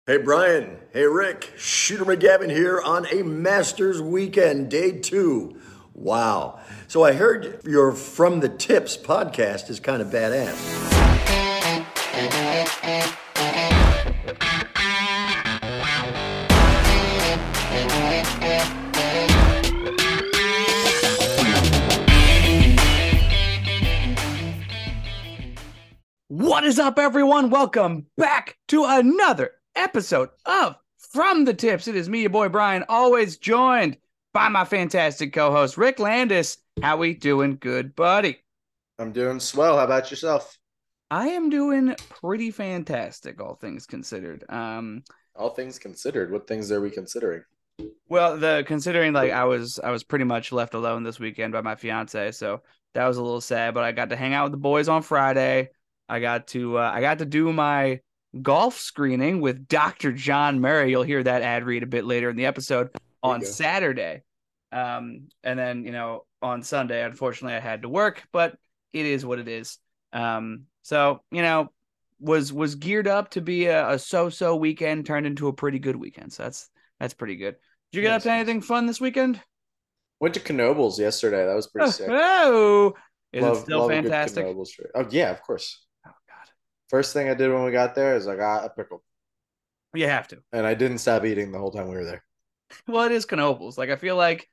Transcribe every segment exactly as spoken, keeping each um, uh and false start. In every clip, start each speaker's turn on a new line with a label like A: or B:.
A: Hey Brian, hey Rick, Shooter McGavin here on a Masters weekend, day two. Wow. So I heard your From the Tips podcast is kind of badass.
B: What is up, everyone? Welcome back to another episode of From the Tips. It is me, your boy Brian, always joined by my fantastic co-host Rick Landis. How we doing, good buddy?
C: I'm doing swell. How about yourself?
B: I am doing pretty fantastic, all things considered. Um,
C: All things considered, what things are we considering?
B: well, the considering like I was I was pretty much left alone this weekend by my fiance, so that was a little sad. But I got to hang out with the boys on Friday. I got to uh, I got to do my golf screening with Doctor John Murray. You'll hear that ad read a bit later in the episode on Saturday. Um, and then, you know, on Sunday, unfortunately, I had to work, but it is what it is. Um, so, you know, was was geared up to be a, a so-so weekend turned into a pretty good weekend. So that's that's pretty good. Did you get up to anything fun this weekend?
C: Went to Knoebels yesterday. That was pretty
B: Oh,
C: sick.
B: oh. Is
C: love,
B: it still
C: love
B: fantastic?
C: A good Knoebels trip. Oh yeah, of course.
B: Oh God.
C: First thing I did when we got there is I got a pickle.
B: You have to.
C: And I didn't stop eating the whole time we were there.
B: Well, it is Knoebels. Like I feel like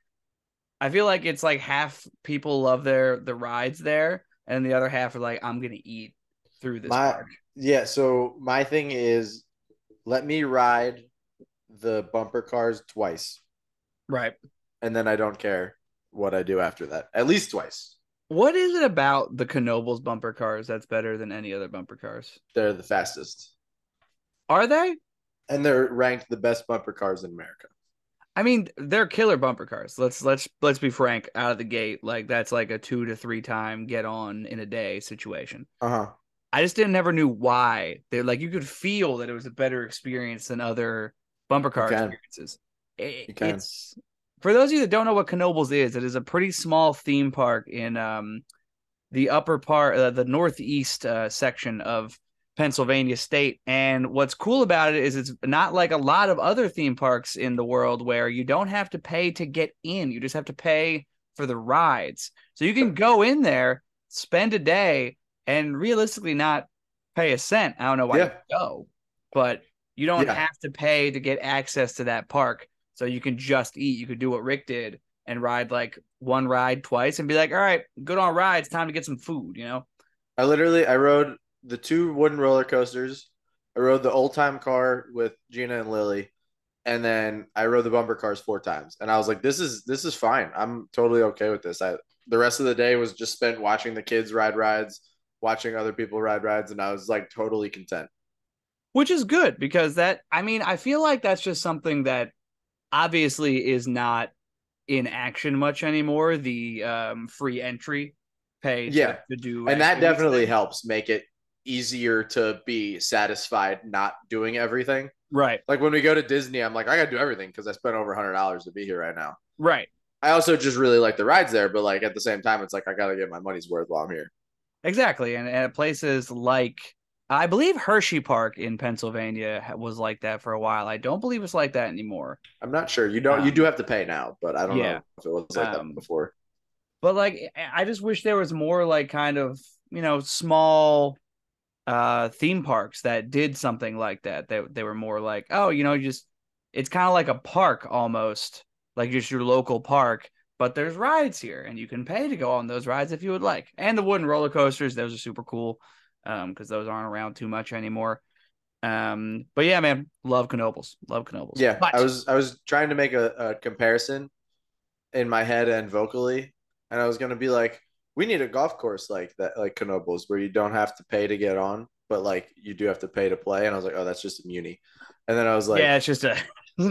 B: I feel like it's like half people love their the rides there, and the other half are like, I'm gonna eat through this
C: my,
B: park.
C: Yeah, so my thing is let me ride the bumper cars twice.
B: Right.
C: And then I don't care what I do after that. At least twice.
B: What is it about the Knoebels bumper cars that's better than any other bumper cars?
C: They're the fastest.
B: Are they?
C: And they're ranked the best bumper cars in America.
B: I mean, they're killer bumper cars. Let's let's let's be frank out of the gate. Like that's like a two to three time get on in a day situation.
C: Uh-huh.
B: I just didn't never knew why. They're like you could feel that it was a better experience than other bumper car experiences. It,
C: you can.
B: It's for those of you that don't know what Knoebels is, it is a pretty small theme park in um the upper part, uh, the northeast uh, section of Pennsylvania state. And what's cool about it is it's not like a lot of other theme parks in the world where you don't have to pay to get in. You just have to pay for the rides. So you can go in there, spend a day, and realistically not pay a cent. I don't know why
C: yeah.
B: you go, but you don't
C: yeah.
B: have to pay to get access to that park. So you can just eat. You could do what Rick did and ride like one ride twice and be like, all right, good on rides. Time to get some food, you know?
C: I literally, I rode the two wooden roller coasters. I rode the old time car with Gina and Lily. And then I rode the bumper cars four times. And I was like, this is, this is fine. I'm totally okay with this. I, the rest of the day was just spent watching the kids ride rides, watching other people ride rides. And I was like totally content.
B: Which is good because that, I mean, I feel like that's just something that obviously is not in action much anymore. The um, free entry pay to,
C: yeah.
B: to do.
C: And that definitely things. helps make it easier to be satisfied not doing everything.
B: Right.
C: Like when we go to Disney, I'm like, I got to do everything because I spent over one hundred dollars to be here right now.
B: Right.
C: I also just really like the rides there, but like at the same time, it's like I got to get my money's worth while I'm here.
B: Exactly. And, and at places like, I believe Hershey Park in Pennsylvania was like that for a while. I don't believe it's like that anymore.
C: I'm not sure. You don't. Um, you do have to pay now, but I don't yeah. know if it was like um, that before.
B: But like, I just wish there was more like kind of, you know, small uh, theme parks that did something like that. They they were more like, oh, you know, just it's kind of like a park almost, like just your local park. But there's rides here, and you can pay to go on those rides if you would like. And the wooden roller coasters, those are super cool. Um, because those aren't around too much anymore. Um, but yeah, man, love Knoebels. Love Knoebels.
C: Yeah,
B: but...
C: I was I was trying to make a, a comparison in my head and vocally, and I was gonna be like, we need a golf course like that, like Knoebels, where you don't have to pay to get on, but like you do have to pay to play. And I was like, oh, that's just a muni. And then I was like,
B: yeah, it's just a.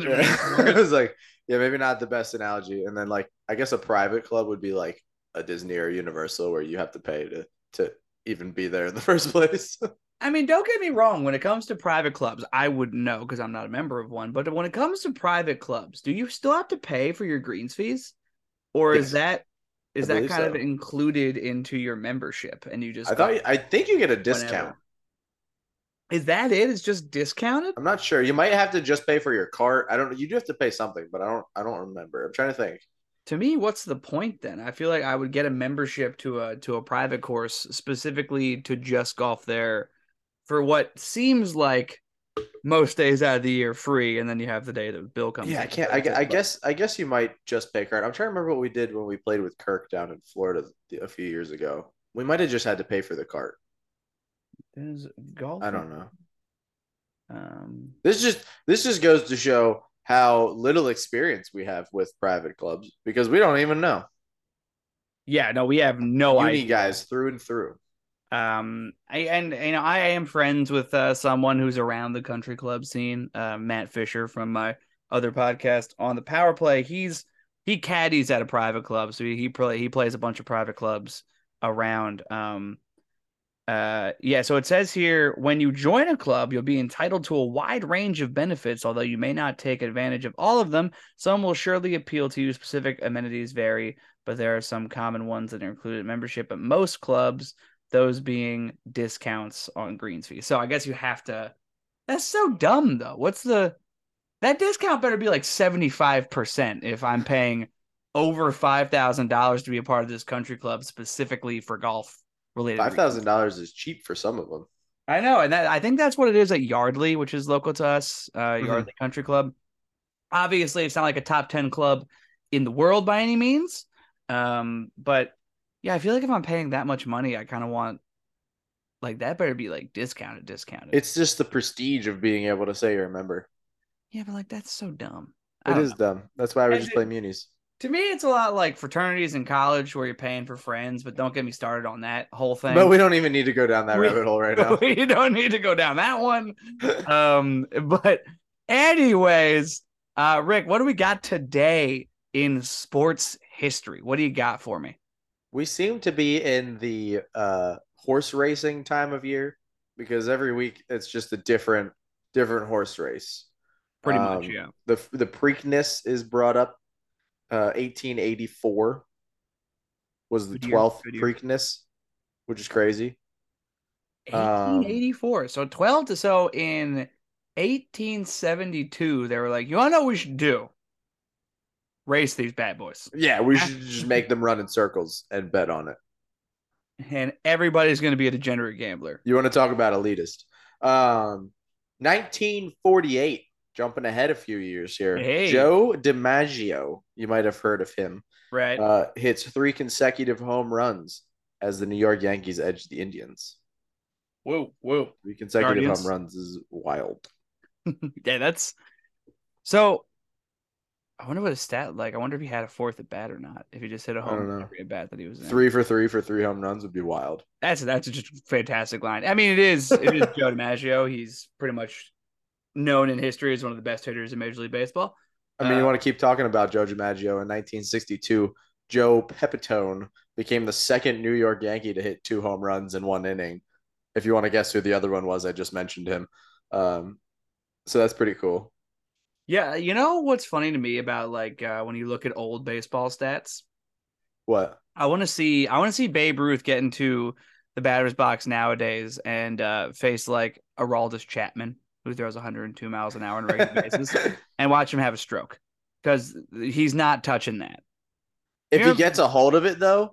C: I was like, yeah, maybe not the best analogy. And then like, I guess a private club would be like a Disney or Universal, where you have to pay to to. even be there in the first place.
B: I mean, don't get me wrong. When it comes to private clubs, I wouldn't know because I'm not a member of one. But when it comes to private clubs, do you still have to pay for your greens fees, or yes. is that is I that kind so. of included into your membership? And you just
C: I thought I think you get a discount.
B: Whenever. Is that it? It's just discounted?
C: I'm not sure. You might have to just pay for your cart. I don't know. You do have to pay something, but I don't I don't remember. I'm trying to think.
B: To me, what's the point then? I feel like I would get a membership to a to a private course specifically to just golf there for what seems like most days out of the year free, and then you have the day that the bill comes
C: Yeah, I
B: in.
C: can't. I, gu- I guess. I guess you might just pay card. I'm trying to remember what we did when we played with Kirk down in Florida a few years ago. We might have just had to pay for the cart.
B: There's golf.
C: I don't know.
B: Um,
C: This just this just goes to show how little experience we have with private clubs because we don't even know.
B: yeah, no, we have no
C: Uni
B: idea.
C: guys through and through.
B: Um, I and you know I am friends with uh, someone who's around the country club scene, uh, Matt Fisher from my other podcast on the Power Play. He's he caddies at a private club, so he he, play, he plays a bunch of private clubs around. Um, uh, yeah. So it says here when you join a club, you'll be entitled to a wide range of benefits, although you may not take advantage of all of them. Some will surely appeal to you. Specific amenities vary, but there are some common ones that are included in membership at most clubs. Those being discounts on greens fees. So I guess you have to. That's so dumb, though. What's the that discount better be like seventy-five percent if I'm paying over five thousand dollars to be a part of this country club specifically for golf related.
C: Five thousand dollars is cheap for some of them.
B: I know, and that I think that's what it is at Yardley, which is local to us, uh,
C: Mhm.
B: Yardley Country Club. Obviously, it's not like a top ten club in the world by any means, um, but yeah, I feel like if I'm paying that much money, I kind of want like that better be like discounted, discounted.
C: It's just the prestige of being able to say you're a member.
B: Yeah, but like that's so dumb. I
C: It
B: don't
C: is
B: know.
C: dumb. That's why we
B: And
C: just
B: it-
C: play munis.
B: To me, it's a lot like fraternities in college where you're paying for friends, but don't get me started on that whole thing.
C: But we don't even need to go down that
B: We-
C: rabbit hole right now.
B: We don't need to go down that one. Um, but anyways, uh, Rick, what do we got today in sports history? What do you got for me?
C: We seem to be in the uh, horse racing time of year because every week it's just a different different horse race.
B: Pretty much,
C: Um,
B: yeah.
C: The the Preakness is brought up. Uh, eighteen eighty-four was the
B: Good year,
C: twelfth
B: good year.
C: Preakness, which is crazy.
B: eighteen eighty-four. So twelve to so in eighteen seventy-two, they were like, you want to know what we should do? Race these bad boys.
C: Yeah, we should just make them run in circles and bet on it.
B: And everybody's going to be a degenerate gambler.
C: You want to talk about elitist? Um, nineteen forty-eight, jumping ahead a few years here.
B: Hey.
C: Joe DiMaggio, you might have heard of him,
B: Right.
C: uh, hits three consecutive home runs as the New York Yankees edge the Indians.
B: Whoa, whoa.
C: Three consecutive
B: Guardians.
C: home runs is wild.
B: Yeah, that's so. I wonder what his stat like. I wonder if he had a fourth at bat or not. If he just hit a
C: don't
B: home
C: know.
B: run every at bat that he was in.
C: Three for three for three home runs would be wild.
B: That's that's just a fantastic line. I mean, it is it is Joe DiMaggio. He's pretty much known in history as one of the best hitters in Major League Baseball.
C: I mean, you
B: Uh,
C: want to keep talking about Joe DiMaggio. In nineteen sixty-two, Joe Pepitone became the second New York Yankee to hit two home runs in one inning. If you want to guess who the other one was, I just mentioned him. Um, so that's pretty cool.
B: Yeah, you know what's funny to me about like uh, when you look at old baseball stats?
C: What?
B: I want to see I want to see Babe Ruth get into the batter's box nowadays and uh, face like Aroldis Chapman, who throws one hundred two miles an hour on a regular basis, and watch him have a stroke because he's not touching that.
C: If
B: You know-
C: he gets a hold of it, though,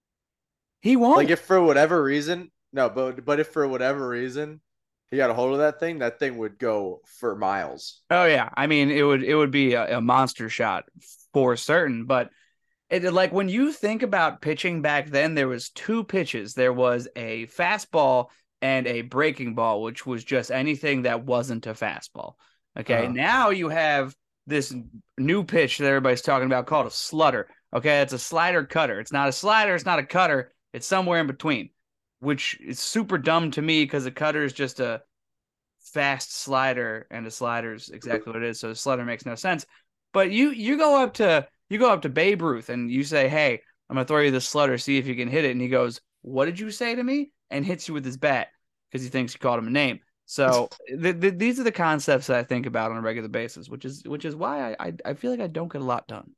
B: He won't.
C: like if for whatever reason, no, but but if for whatever reason he got a hold of that thing, that thing would go for miles.
B: Oh yeah, I mean it would it would be a, a monster shot for certain. But it like when you think about pitching back then, there was two pitches. There was a fastball and a breaking ball, which was just anything that wasn't a fastball. Okay,
C: Uh-huh.
B: now you have this new pitch that everybody's talking about called a slutter. Okay, it's a slider cutter. It's not a slider. It's not a cutter. It's somewhere in between, which is super dumb to me because a cutter is just a fast slider and a slider is exactly what it is. So a slider makes no sense. But you you go up to you go up to Babe Ruth and you say, "Hey, I'm gonna throw you this slutter, see if you can hit it." And he goes, "What did you say to me?" And hits you with his bat because he thinks you called him a name. So th- th- these are the concepts that I think about on a regular basis, which is which is why I I, I feel like I don't get a lot done.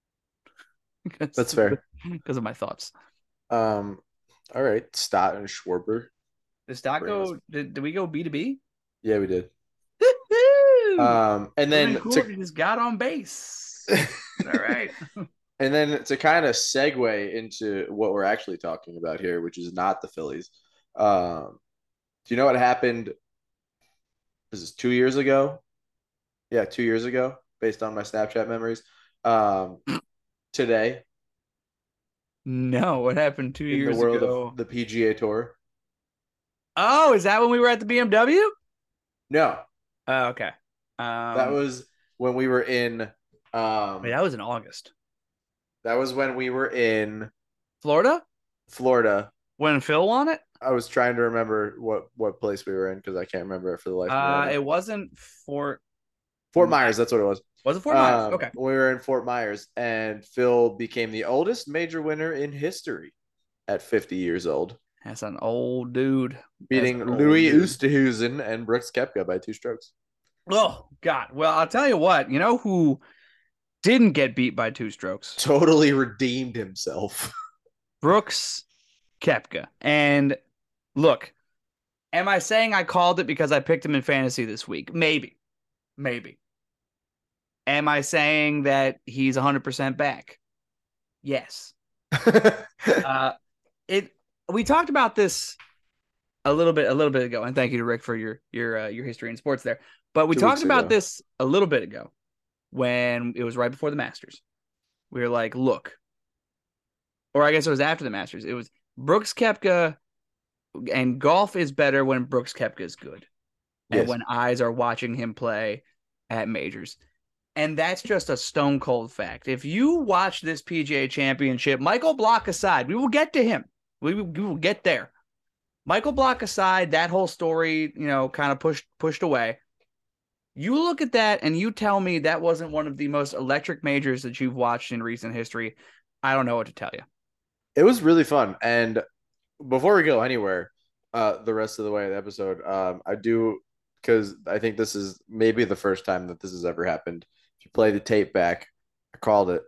C: That's fair.
B: Because of my thoughts.
C: Um, all right, Stott and Schwarber.
B: Did stock
C: Bring us-
B: go? Did, did we go B to B?
C: Yeah, we did.
B: Woo-hoo!
C: Um, and
B: Ruben
C: then to
B: Courtney just got on base. All right.
C: and then to kind of segue into what we're actually talking about here, which is not the Phillies. Um, do you know what happened? This is two years ago. Yeah, two years ago, based on my Snapchat memories. Um, today,
B: No, what happened two
C: in the
B: years
C: world of
B: ago?
C: the P G A Tour.
B: Oh, is that when we were at the B M W?
C: No,
B: Oh, okay.
C: that
B: Um,
C: was when we were in.
B: wait,
C: Um,
B: that was in August.
C: that was when we were in
B: Florida?
C: Florida.
B: When Phil won it?
C: I was trying to remember what what place we were in because I can't remember it for the life of me right
B: Uh,
C: now.
B: it wasn't Fort
C: Fort
B: Myers.
C: Myers, that's what it was.
B: Was it Fort Myers?
C: Um,
B: Okay.
C: we were in Fort Myers, and Phil became the oldest major winner in history at fifty years old,
B: That's an old dude. That's
C: beating
B: an old
C: Louis
B: dude.
C: Oosthuizen and Brooks Koepka by two strokes.
B: Oh, God. Well, I'll tell you what. You know who didn't get beat by two strokes?
C: Totally redeemed himself.
B: Brooks Koepka. And look, am I saying I called it because I picked him in fantasy this week? Maybe. Maybe. Am I saying that he's one hundred percent back? Yes. Uh, it. We talked about this a little bit a little bit ago, and thank you to Rick for your your uh, your history in sports there. But we
C: Two
B: talked
C: weeks
B: about
C: ago.
B: this a little bit ago when it was right before the Masters. We were like, look, or I guess it was after the Masters. It was Brooks Koepka, and golf is better when Brooks Koepka is good, and
C: Yes.
B: when eyes are watching him play at majors. And that's just a stone cold fact. If you watch this P G A Championship, Michael Block aside, we will get to him. We will, we will get there. Michael Block aside, that whole story, you know, kind of pushed pushed away. You look at that and you tell me that wasn't one of the most electric majors that you've watched in recent history. I don't know what to tell you.
C: It was really fun. And before we go anywhere, uh, the rest of the way of the episode, um, I do because I think this is maybe the first time that this has ever happened. If you play the tape back, I called it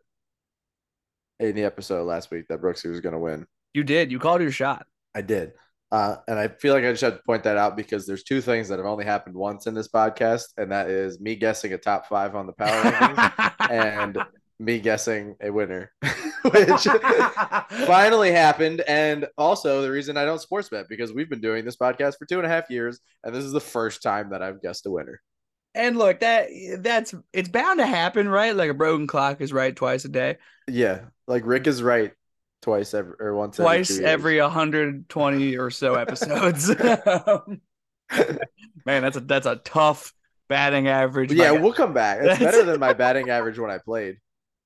C: in the episode last week that Brooksy was going to win.
B: You did. You called your shot.
C: I did. Uh, and I feel like I just have to point that out because there's two things that have only happened once in this podcast, and that is me guessing a top five on the power rankings and me guessing a winner, which finally happened. And also the reason I don't sports bet because we've been doing this podcast for two and a half years, and this is the first time that I've guessed a winner.
B: And look, that that's it's bound to happen, right? Like a broken clock is right twice a day.
C: Yeah, like Rick is right twice every or once
B: Twice
C: every,
B: every one hundred twenty or so episodes. Man, that's a that's a tough batting average.
C: yeah, we'll come back. It's better than my batting average when I played.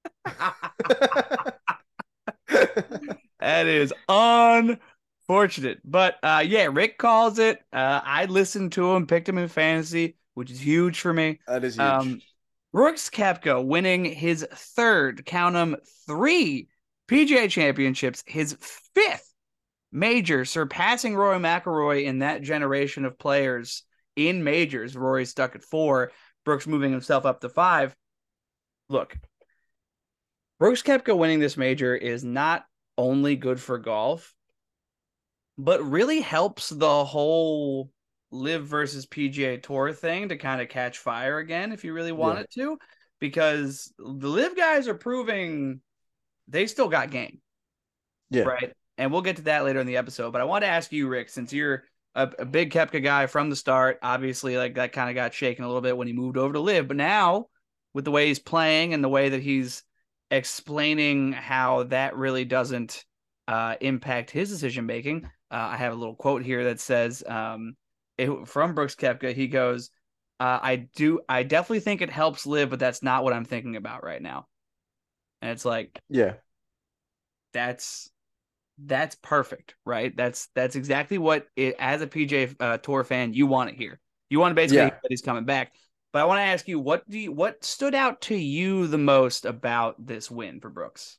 B: That is unfortunate. But uh, yeah, Rick calls it. Uh, I listened to him, picked him in fantasy, which is huge for me.
C: That is huge.
B: Um, Brooks Koepka winning his third, count them, three P G A championships, his fifth major, surpassing Rory McIlroy in that generation of players in majors. Rory stuck at four, Brooks moving himself up to five. Look, Brooks Koepka winning this major is not only good for golf, but really helps the whole live versus P G A Tour thing to kind of catch fire again if you really want
C: Yeah.
B: it to, because the live guys are proving they still got game.
C: Yeah.
B: Right. And we'll get to that later in the episode. But I want to ask you, Rick, since you're a, a big Koepka guy from the start, obviously, like that kind of got shaken a little bit when he moved over to live. But now, with the way he's playing and the way that he's explaining how that really doesn't uh, impact his decision making, uh, I have a little quote here that says, um, it, from Brooks Koepka, he goes, uh, "I do, I definitely think it helps live, but that's not what I'm thinking about right now." And it's like,
C: Yeah.
B: that's that's perfect, right? That's that's exactly what it, as a P G A uh, Tour fan you want to hear. You want to basically
C: Yeah.
B: hear that he's coming back. But I want to ask you, what do you, what stood out to you the most about this win for Brooks?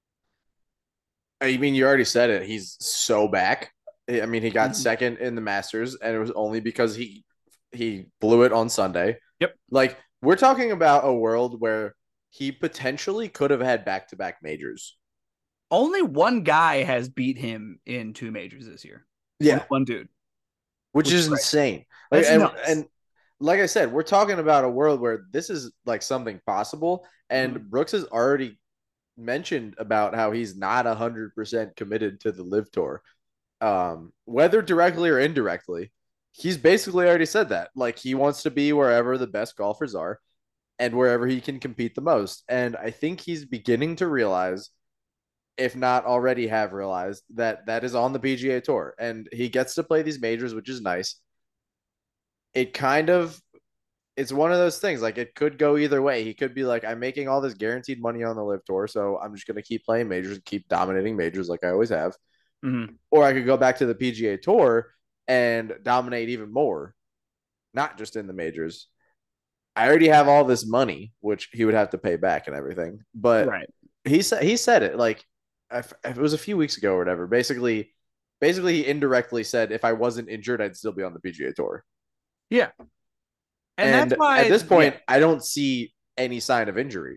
C: I mean, you already said it. He's so back. I mean, he got
B: Mhm.
C: second in the Masters, and it was only because he he blew it on Sunday.
B: Yep.
C: Like we're talking about a world where he potentially could have had back to back majors.
B: Only one guy has beat him in two majors this year.
C: Yeah,
B: Only one dude.
C: which
B: Which
C: is
B: is right.
C: insane. Like,
B: That's
C: and,
B: nuts.
C: and like I said, we're talking about a world where this is like something possible, and
B: Mhm.
C: Brooks has already mentioned about how he's not a hundred percent committed to the Live Tour, um, whether directly or indirectly. He's basically already said that. Like he wants to be wherever the best golfers are and wherever he can compete the most. And I think he's beginning to realize, if not already have realized, that that is on the P G A Tour, and he gets to play these majors, which is nice. It kind of it's one of those things. Like it could go either way. He could be like, I'm making all this guaranteed money on the Live Tour, so I'm just gonna keep playing majors and keep dominating majors like I always have.
B: Mhm.
C: Or I could go back to the P G A Tour and dominate even more, not just in the majors. I already have all this money, which he would have to pay back and everything. But
B: Right.
C: he said he said it like if it was a few weeks ago or whatever. Basically, basically he indirectly said if I wasn't injured, I'd still be on the P G A Tour.
B: Yeah. And that's
C: And at
B: why,
C: this
B: yeah,
C: point, I don't see any sign of injury.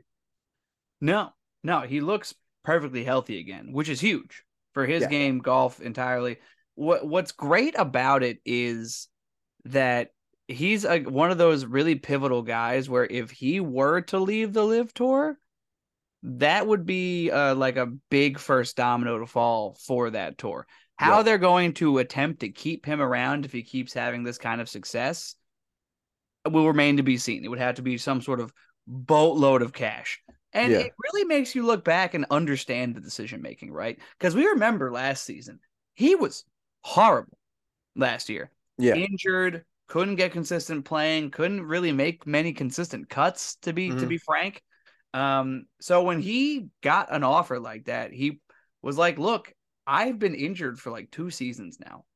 B: no, no, he looks perfectly healthy again, which is huge for his
C: Yeah.
B: game, golf entirely. What what's great about it is that he's a, one of those really pivotal guys where if he were to leave the Live Tour, that would be uh, like a big first domino to fall for that tour. How
C: Yep.
B: they're going to attempt to keep him around if he keeps having this kind of success will remain to be seen. It would have to be some sort of boatload of cash. And
C: Yeah.
B: it really makes you look back and understand the decision making, right? Because we remember last season, he was horrible last year.
C: Yeah.
B: Injured, couldn't get consistent playing, couldn't really make many consistent cuts, to be to
C: Mm-hmm.
B: be frank. Um, so when he got an offer like that, he was like, look, I've been injured for like two seasons now.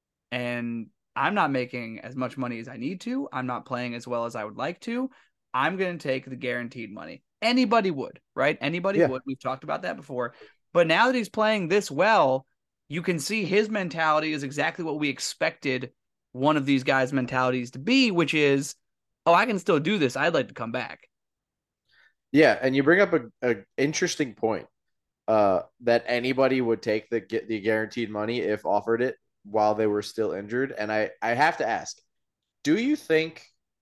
B: And I'm not making as much money as I need to. I'm not playing as well as I would like to. I'm going to take the guaranteed money. Anybody would, right? Anybody
C: Yeah.
B: would. We've talked about that before. But now that he's playing this well, you can see his mentality is exactly what we expected one of these guys' mentalities to be, which is, oh, I can still do this. I'd like to come back.
C: Yeah. And you bring up a, a interesting point. Uh, that anybody would take the get the guaranteed money if offered it while they were still injured. And I I have to ask, do you think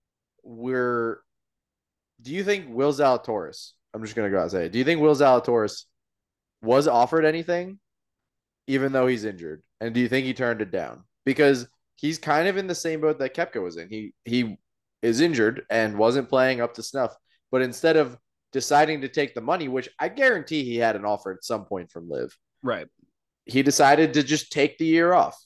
C: we're do you think Will Zalatoris? I'm just gonna go out and say it. Do you think Will Zalatoris was offered anything even though he's injured? And do you think he turned it down? Because he's kind of in the same boat that Kepka was in. He he is injured and wasn't playing up to snuff. But instead of deciding to take the money, which I guarantee he had an offer at some point from Liv,
B: Right.
C: he decided to just take the year off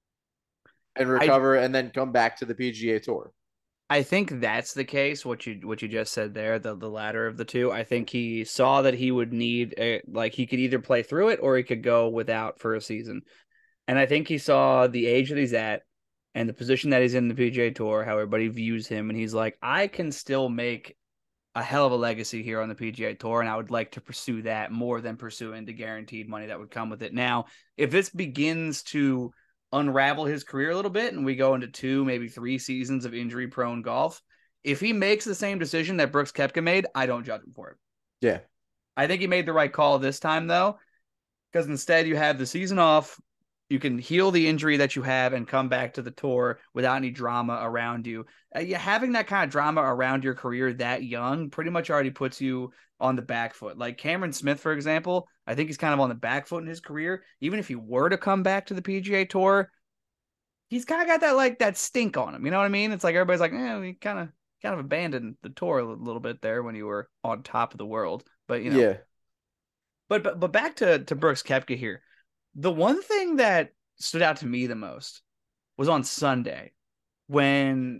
C: and
B: I
C: recover and then come back to the P G A Tour.
B: I think that's the case. What you what you just said there, the the latter of the two. I think he saw that he would need a, like he could either play through it or he could go without for a season. And I think he saw the age that he's at and the position that he's in the P G A Tour, how everybody views him, and he's like, I can still make a hell of a legacy here on the P G A Tour, and I would like to pursue that more than pursuing the guaranteed money that would come with it. Now, if this begins to unravel his career a little bit and we go into two, maybe three seasons of injury prone golf, if he makes the same decision that Brooks Koepka made, I don't judge him for it.
C: Yeah.
B: I think he made the right call this time, though, because instead you have the season off. You can heal the injury that you have and come back to the tour without any drama around you. Uh, yeah, having that kind of drama around your career that young pretty much already puts you on the back foot. Like Cameron Smith, for example, I think he's kind of on the back foot in his career. Even if he were to come back to the P G A Tour, he's kind of got that like that stink on him. You know what I mean? It's like everybody's like, eh, we kind of kind of abandoned the tour a little bit there when you were on top of the world. But you know,
C: Yeah.
B: but but but back to to Brooks Koepka here. The one thing that stood out to me the most was on Sunday when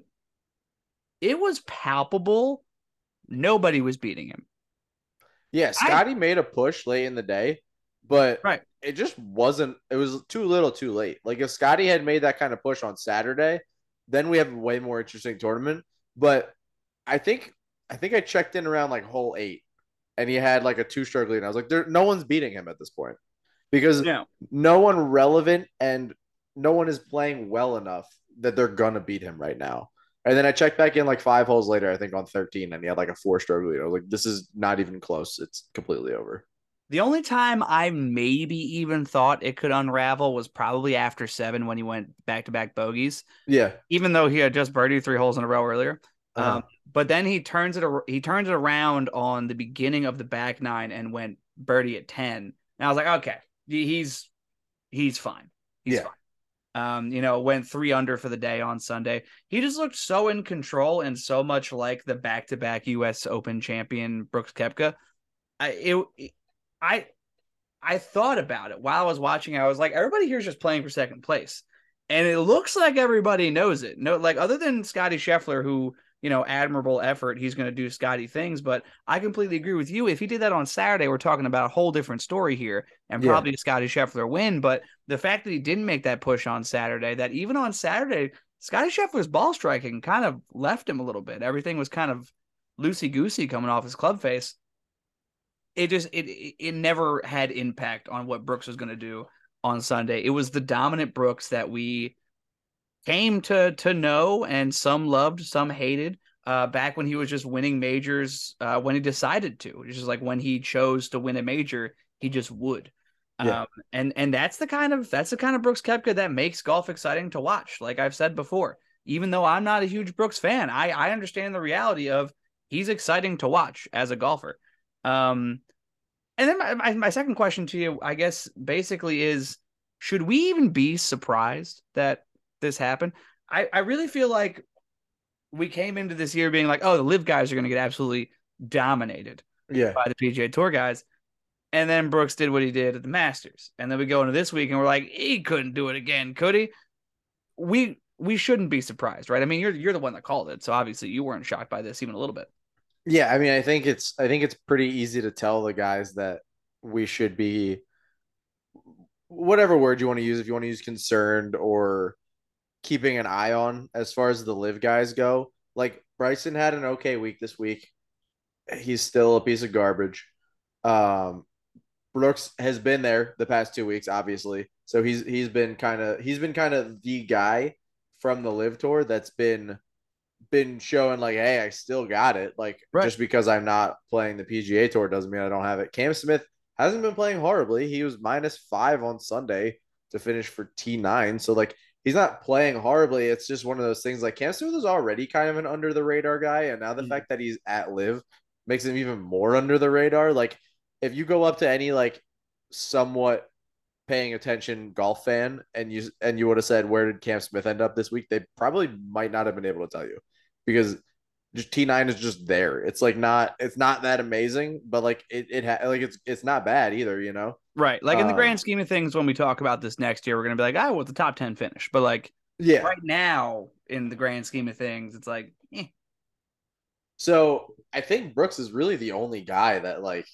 B: it was palpable nobody was beating him.
C: Yeah.
B: I
C: Scotty made a push late in the day, but
B: right.
C: it just wasn't, it was too little too late. Like if Scotty had made that kind of push on Saturday, then we have a way more interesting tournament. But I think, I think I checked in around like hole eight and he had like a two stroke lead. And I was like, there, no one's beating him at this point because
B: No.
C: no one relevant and no one is playing well enough that they're gonna beat him right now. And then I checked back in like five holes later, I think on thirteen, and he had like a four stroke lead. I was like, this is not even close. It's completely over.
B: The only time I maybe even thought it could unravel was probably after seven when he went back to back bogeys,
C: Yeah.
B: even though he had just birdied three holes in a row earlier. Um,
C: Uh,
B: but then he turns it ar- he turns it around on the beginning of the back nine and went birdie at ten. And I was like, okay, he's he's fine. He's
C: yeah.
B: fine. Um, you know, went three under for the day on Sunday. He just looked so in control and so much like the back-to-back U S Open champion Brooks Koepka. I it, I I thought about it while I was watching. I was like, everybody here is just playing for second place, and it looks like everybody knows it. No, like other than Scotty Scheffler, who, you know, admirable effort, he's going to do Scotty things. But I completely agree with you. If he did that on Saturday, we're talking about a whole different story here, and
C: Yeah.
B: probably a Scotty Scheffler win. But the fact that he didn't make that push on Saturday, that even on Saturday, Scotty Scheffler's ball striking kind of left him a little bit. Everything was kind of loosey goosey coming off his club face. It just it it never had impact on what Brooks was going to do on Sunday. It was the dominant Brooks that we came to to know, and some loved, some hated. Uh, back when he was just winning majors, uh, when he decided to, it's just like when he chose to win a major, he just would.
C: Yeah.
B: Um, and and that's the kind of that's the kind of Brooks Koepka that makes golf exciting to watch. Like I've said before, even though I'm not a huge Brooks fan, I I understand the reality of he's exciting to watch as a golfer. Um, and then my, my, my second question to you, I guess, basically is, should we even be surprised that this happened? I, I really feel like we came into this year being like, oh, the live guys are going to get absolutely dominated
C: Yeah.
B: by the P G A Tour guys. And then Brooks did what he did at the Masters. And then we go into this week and we're like, he couldn't do it again, could he? We we shouldn't be surprised, right? I mean, you're you're the one that called it, so obviously you weren't shocked by this even a little bit.
C: Yeah, I mean, I think it's I think it's pretty easy to tell the guys that we should be, whatever word you want to use, if you want to use concerned or keeping an eye on as far as the live guys go. Like Bryson had an okay week this week. He's still a piece of garbage. Um, Brooks has been there the past two weeks, obviously. So he's he's been kind of he's been kind of the guy from the live tour that's been been showing like, hey, I still got it. Like
B: Right.
C: just because I'm not playing the P G A Tour doesn't mean I don't have it. Cam Smith hasn't been playing horribly. He was minus five on Sunday to finish for T nine. So like he's not playing horribly. It's just one of those things. Like Cam Smith is already kind of an under the radar guy, and now the mm-hmm. fact that he's at live makes him even more under the radar. Like if you go up to any like somewhat paying attention golf fan and you and you would have said, where did Cam Smith end up this week, they probably might not have been able to tell you, because just T nine is just there. It's like not it's not that amazing, but like it it ha- like it's it's not bad either, you know.
B: Right. Like in the
C: um,
B: grand scheme of things, when we talk about this next year, we're gonna be like, oh, well, the top ten finish. But like
C: yeah,
B: right now in the grand scheme of things, it's like, eh.
C: So I think Brooks is really the only guy that like,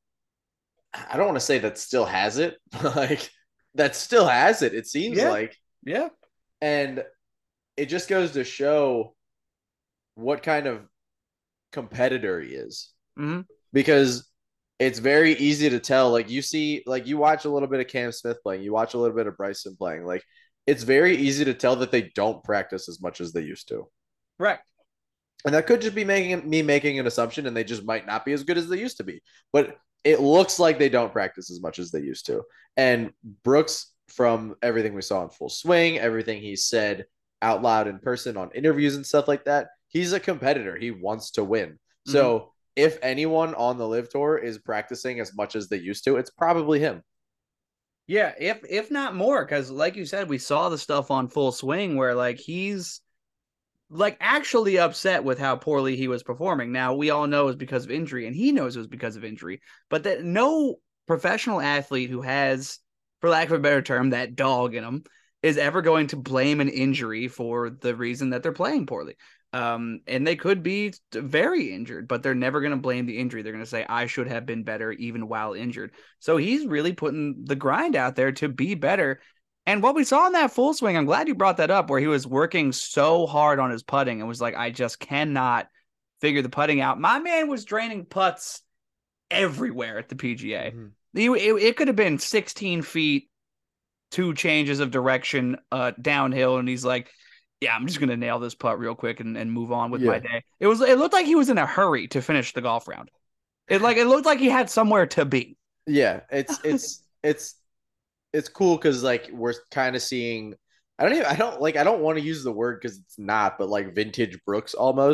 C: I don't want to say that still has it, but like that still has it. It seems
B: yeah.
C: like,
B: yeah,
C: and it just goes to show what kind of competitor he is,
B: mm-hmm.
C: because it's very easy to tell. Like you see, like you watch a little bit of Cam Smith playing, you watch a little bit of Bryson playing. Like it's very easy to tell that they don't practice as much as they used to.
B: Right.
C: And that could just be making me making an assumption, and they just might not be as good as they used to be. But it looks like they don't practice as much as they used to. And Brooks, from everything we saw in Full Swing, everything he said out loud in person on interviews and stuff like that, he's a competitor. He wants to win. Mm-hmm. So if anyone on the Live Tour is practicing as much as they used to, it's probably him.
B: Yeah, if if not more, because like you said, we saw the stuff on Full Swing where like he's like actually upset with how poorly he was performing. Now we all know it's because of injury, and he knows it was because of injury, but that no professional athlete who has, for lack of a better term, that dog in him is ever going to blame an injury for the reason that they're playing poorly. Um, and they could be very injured, but they're never going to blame the injury. They're going to say, I should have been better even while injured. So he's really putting the grind out there to be better. And what we saw in that Full Swing, I'm glad you brought that up, where he was working so hard on his putting and was like, I just cannot figure the putting out. My man was draining putts everywhere at the P G A. Mm-hmm. It, it, it could have been sixteen feet, two changes of direction uh, downhill, and he's like, yeah, I'm just going to nail this putt real quick and, and move on with yeah. my day. It was. It looked like he was in a hurry to finish the golf round. It like it looked like he had somewhere to be.
C: Yeah, it's it's it's it's cool because like we're kind of seeing. I don't even. I don't like. I don't want to use the word because it's not, but like vintage Brooks almost.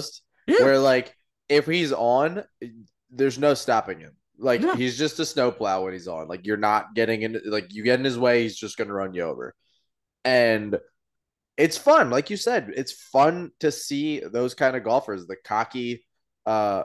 B: Yeah.
C: Where like if he's on, there's no stopping him. Like
B: No.
C: he's just a snowplow when he's on. Like you're not getting in. Like you get in his way, he's just gonna run you over. And it's fun, like you said. It's fun to see those kind of golfers, the cocky, uh,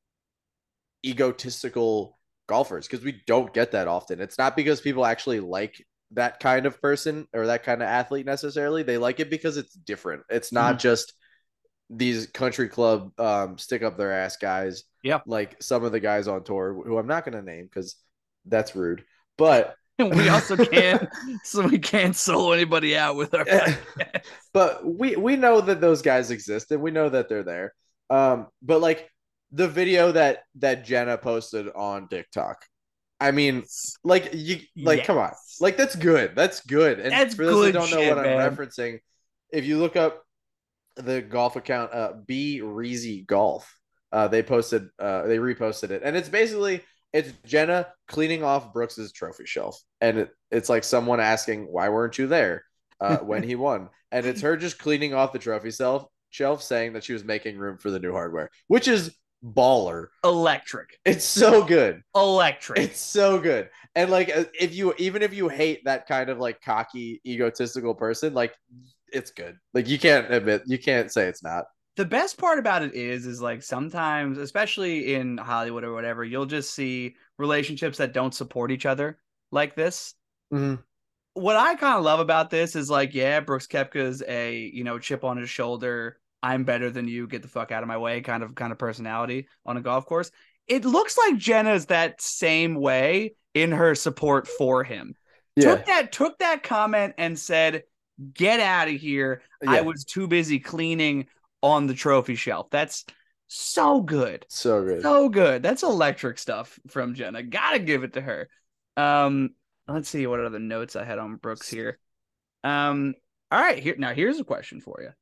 C: egotistical golfers, because we don't get that often. It's not because people actually like that kind of person or that kind of athlete necessarily. They like it because it's different. It's not
B: Mhm.
C: just these country club um, stick up their ass guys.
B: Yeah.
C: Like some of the guys on tour who I'm not going to name because that's rude. But
B: we also can't, so we can't solo anybody out with our podcast.
C: But we we know that those guys exist and we know that they're there. Um, but like the video that that Jenna posted on TikTok, I mean, like you like
B: Yes.
C: come on, like that's good. That's good. And
B: That's
C: for those that
B: good
C: don't know
B: shit,
C: what I'm
B: man.
C: referencing, if you look up the golf account, uh, B Reezy Golf, uh, they posted, uh, they reposted it, and it's basically it's Jenna cleaning off Brooks's trophy shelf, and it, it's like someone asking, "Why weren't you there uh, when he won?" And it's her just cleaning off the trophy shelf, shelf, saying that she was making room for the new hardware, which is baller.
B: Electric.
C: It's so good.
B: Electric.
C: It's so good. And like if you even if you hate that kind of like cocky, egotistical person, like it's good. Like you can't admit you can't say it's not.
B: The best part about it is, is like sometimes, especially in Hollywood or whatever, you'll just see relationships that don't support each other like this.
C: Mm-hmm.
B: What I kind of love about this is like, yeah, Brooks Koepka's a, you know, chip on his shoulder, I'm better than you, get the fuck out of my way kind of kind of personality on a golf course. It looks like Jenna's that same way in her support for him.
C: Yeah.
B: Took that took that comment and said, get out of here.
C: Yeah.
B: I was too busy cleaning on the trophy shelf. That's so good.
C: So good.
B: So good. That's electric stuff from Jenna. Gotta give it to her. Um, let's see what other notes I had on Brooks here. Um, all right, here now here's a question for you.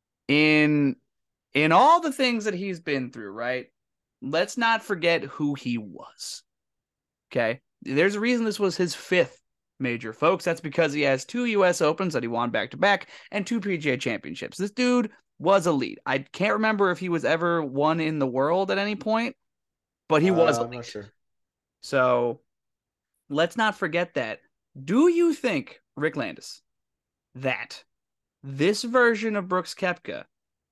B: In in all the things that he's been through, right? Let's not forget who he was. Okay. There's a reason this was his fifth major, folks. That's because he has two U S Opens that he won back to back and two P G A championships. This dude was elite. I can't remember if he was ever one in the world at any point, but he was
C: uh,
B: elite.
C: I'm not sure.
B: So let's not forget that. Do you think, Rick Landis, that this version of Brooks Koepka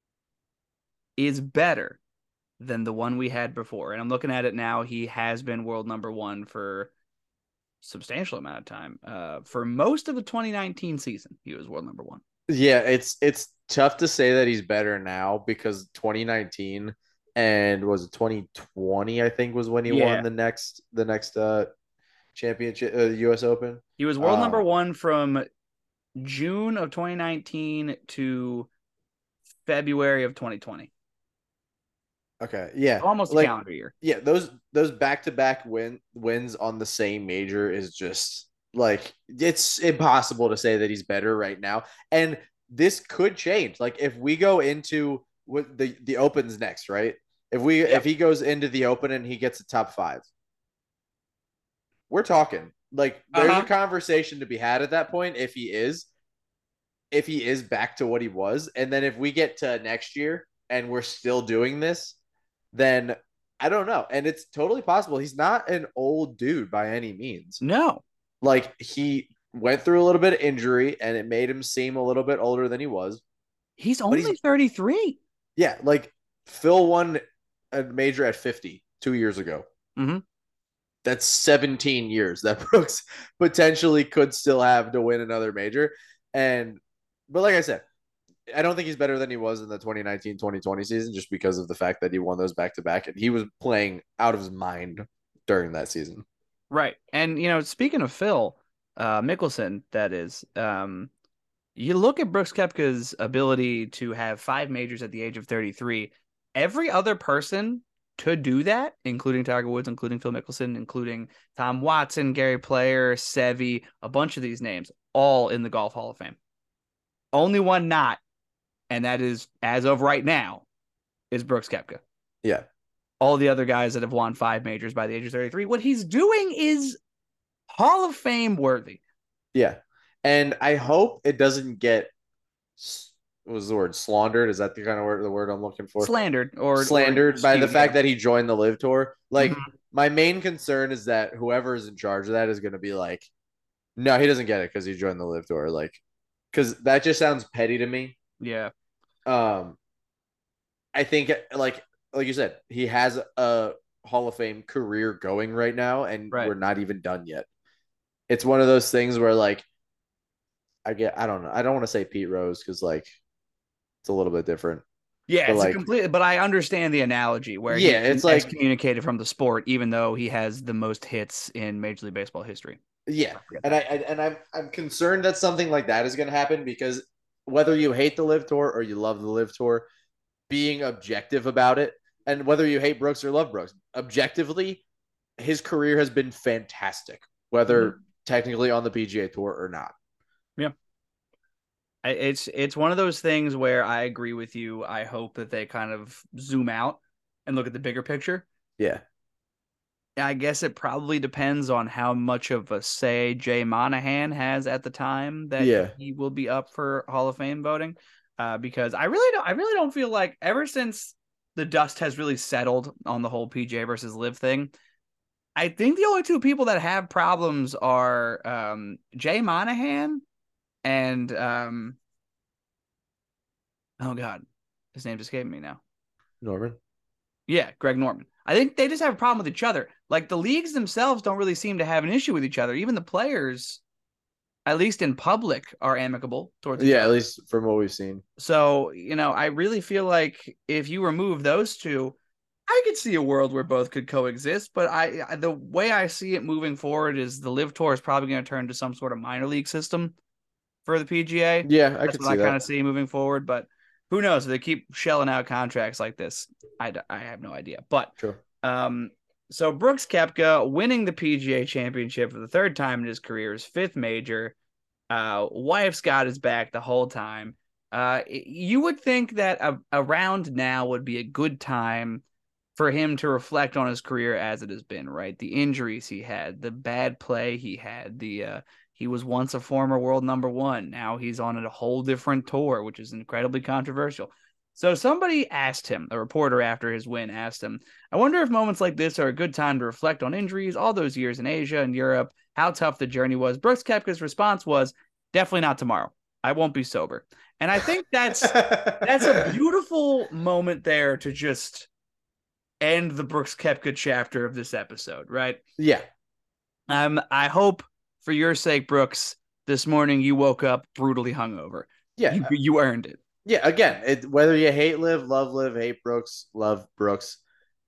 B: is better than the one we had before? And I'm looking at it now. He has been world number one for substantial amount of time. Uh, for most of the twenty nineteen season, he was world number one.
C: Yeah, it's it's tough to say that he's better now because twenty nineteen and was it twenty twenty, I think, was when he
B: Yeah.
C: won the next the next uh championship, uh, U S Open.
B: He was world
C: Um,
B: number one from June of twenty nineteen to February of twenty twenty.
C: Okay, yeah,
B: Almost a
C: like
B: calendar year.
C: yeah, those those back to back win wins on the same major is just like it's impossible to say that he's better right now. And this could change. Like if we go into with the the Opens next, right? If we
B: Yeah.
C: if he goes into the Open and he gets a top five, we're talking like there's
B: Uh-huh.
C: a conversation to be had at that point if he is if he is back to what he was. And then if we get to next year and we're still doing this, then I don't know. And it's totally possible. He's not an old dude by any means.
B: No.
C: Like he went through a little bit of injury and it made him seem a little bit older than he was.
B: He's only
C: he's-
B: thirty-three.
C: Yeah, like Phil won a major at fifty two years ago.
B: Mhm.
C: That's seventeen years that Brooks potentially could still have to win another major. And but like I said, I don't think he's better than he was in the twenty nineteen twenty twenty season just because of the fact that he won those back to back and he was playing out of his mind during that season.
B: Right. And, you know, speaking of Phil, uh, Mickelson, that is, um, you look at Brooks Koepka's ability to have five majors at the age of thirty-three. Every other person to do that, including Tiger Woods, including Phil Mickelson, including Tom Watson, Gary Player, Seve, a bunch of these names, all in the Golf Hall of Fame. Only one not, and that is, as of right now, is Brooks Koepka.
C: Yeah.
B: All the other guys that have won five majors by the age of thirty-three, what he's doing is Hall of Fame worthy.
C: Yeah. And I hope it doesn't get was the word slandered? Is that the kind of word the word I'm looking for?
B: Slandered or
C: Slandered
B: or
C: by the
B: skewed,
C: fact
B: yeah.
C: that he joined the Live Tour. Like
B: Mhm.
C: my main concern is that whoever is in charge of that is going to be like, no, he doesn't get it because he joined the Live Tour. Like, because that just sounds petty to me.
B: Yeah.
C: Um, I think like like you said, he has a Hall of Fame career going right now, and
B: Right.
C: we're not even done yet. It's one of those things where like I get I don't know I don't want to say Pete Rose because like it's a little bit different.
B: Yeah,
C: But
B: it's a
C: like
B: complete, but I understand the analogy where
C: yeah,
B: he's
C: it's
B: been
C: like
B: excommunicated from the sport, even though he has the most hits in Major League Baseball history.
C: yeah,
B: I forget
C: and
B: that.
C: I, I and I'm I'm concerned that something like that is going to happen because whether you hate the Live Tour or you love the Live Tour, being objective about it, and whether you hate Brooks or love Brooks, objectively, his career has been fantastic, whether
B: Mhm.
C: technically on the P G A Tour or not.
B: Yeah. I- It's it's one of those things where I agree with you. I hope that they kind of zoom out and look at the bigger picture.
C: Yeah,
B: I guess it probably depends on how much of a say Jay Monahan has at the time that
C: yeah,
B: he will be up for Hall of Fame voting. Uh, because I really don't, I really don't feel like ever since the dust has really settled on the whole P J versus Live thing, I think the only two people that have problems are um, Jay Monahan and um, oh god, his name just escaping me now.
C: Norman.
B: Yeah, Greg Norman. I think they just have a problem with each other. Like the leagues themselves don't really seem to have an issue with each other. Even the players, at least in public, are amicable towards each
C: Yeah, at
B: other.
C: least from what we've seen.
B: So, you know, I really feel like if you remove those two, I could see a world where both could coexist. But I, I the way I see it moving forward is the Live Tour is probably going to turn to some sort of minor league system for the P G A.
C: Yeah, I
B: That's
C: could
B: what I
C: see
B: kind
C: that.
B: of see moving forward. But who knows? If they keep shelling out contracts like this, I, I have no idea. But
C: True.
B: um, so Brooks Koepka winning the P G A Championship for the third time in his career, his fifth major. Uh, wife's got his back the whole time. Uh, you would think that a, around now would be a good time for him to reflect on his career as it has been, right? The injuries he had, the bad play he had, the uh, he was once a former world number one. Now he's on a whole different tour, which is incredibly controversial. So somebody asked him, a reporter after his win asked him, I wonder if moments like this are a good time to reflect on injuries, all those years in Asia and Europe, how tough the journey was. Brooks Koepka's response was, definitely not tomorrow. I won't be sober. And I think that's that's a beautiful moment there to just end the Brooks Koepka chapter of this episode, right?
C: Yeah.
B: Um, I hope for your sake, Brooks, this morning you woke up brutally hungover.
C: Yeah.
B: You you earned it.
C: Yeah. Again, it, whether you hate Live, love Live, hate Brooks, love Brooks,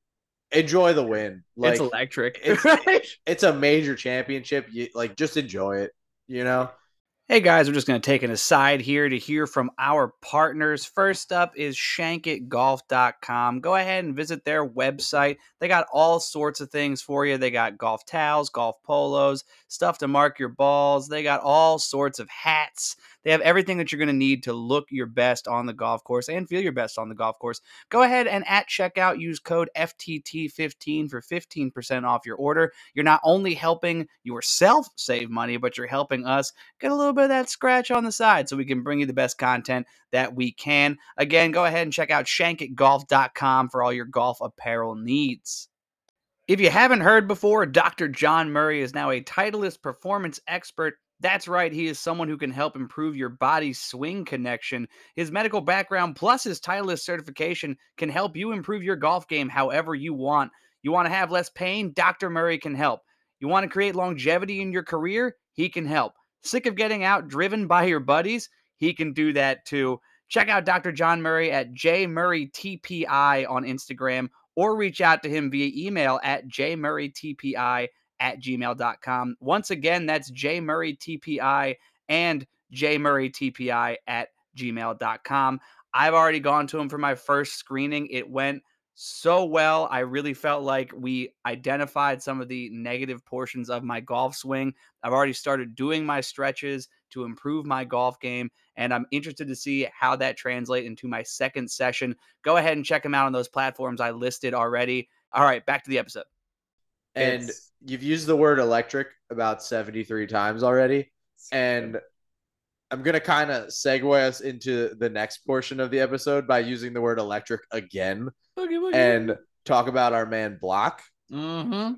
C: enjoy the win.
B: It's
C: Like
B: electric.
C: it's
B: Right?
C: it's a major championship. You like just enjoy it. You know.
B: Hey guys, we're just going to take an aside here to hear from our partners. First up is shank it golf dot com. Go ahead and visit their website. They got all sorts of things for you. They got golf towels, golf polos, stuff to mark your balls. They got all sorts of hats. They have everything that you're going to need to look your best on the golf course and feel your best on the golf course. Go ahead and at checkout use code F T T fifteen for fifteen percent off your order. You're not only helping yourself save money, but you're helping us get a little bit of that scratch on the side so we can bring you the best content that we can. Again, go ahead and check out shank it golf dot com for all your golf apparel needs. If you haven't heard before, Doctor John Murray is now a Titleist performance expert. That's right, he is someone who can help improve your body's swing connection. His medical background plus his Titleist certification can help you improve your golf game however you want. You want to have less pain? Doctor Murray can help. You want to create longevity in your career? He can help. Sick of getting out driven by your buddies? He can do that too. Check out Doctor John Murray at J Murray T P I on Instagram or reach out to him via email at jmurraytpi at gmail dot com. Once again, that's jmurraytpi and jmurraytpi at gmail dot com. I've already gone to him for my first screening. It went so well. I really felt like we identified some of the negative portions of my golf swing. I've already started doing my stretches to improve my golf game, and I'm interested to see how that translates into my second session. Go ahead and check them out on those platforms I listed already. All right, back to the episode.
C: And
B: It's,
C: you've used the word electric about seventy-three times already. And I'm gonna kind of segue us into the next portion of the episode by using the word electric again
B: Boogie, boogie,
C: and talk about our man Block.
B: Mm-hmm.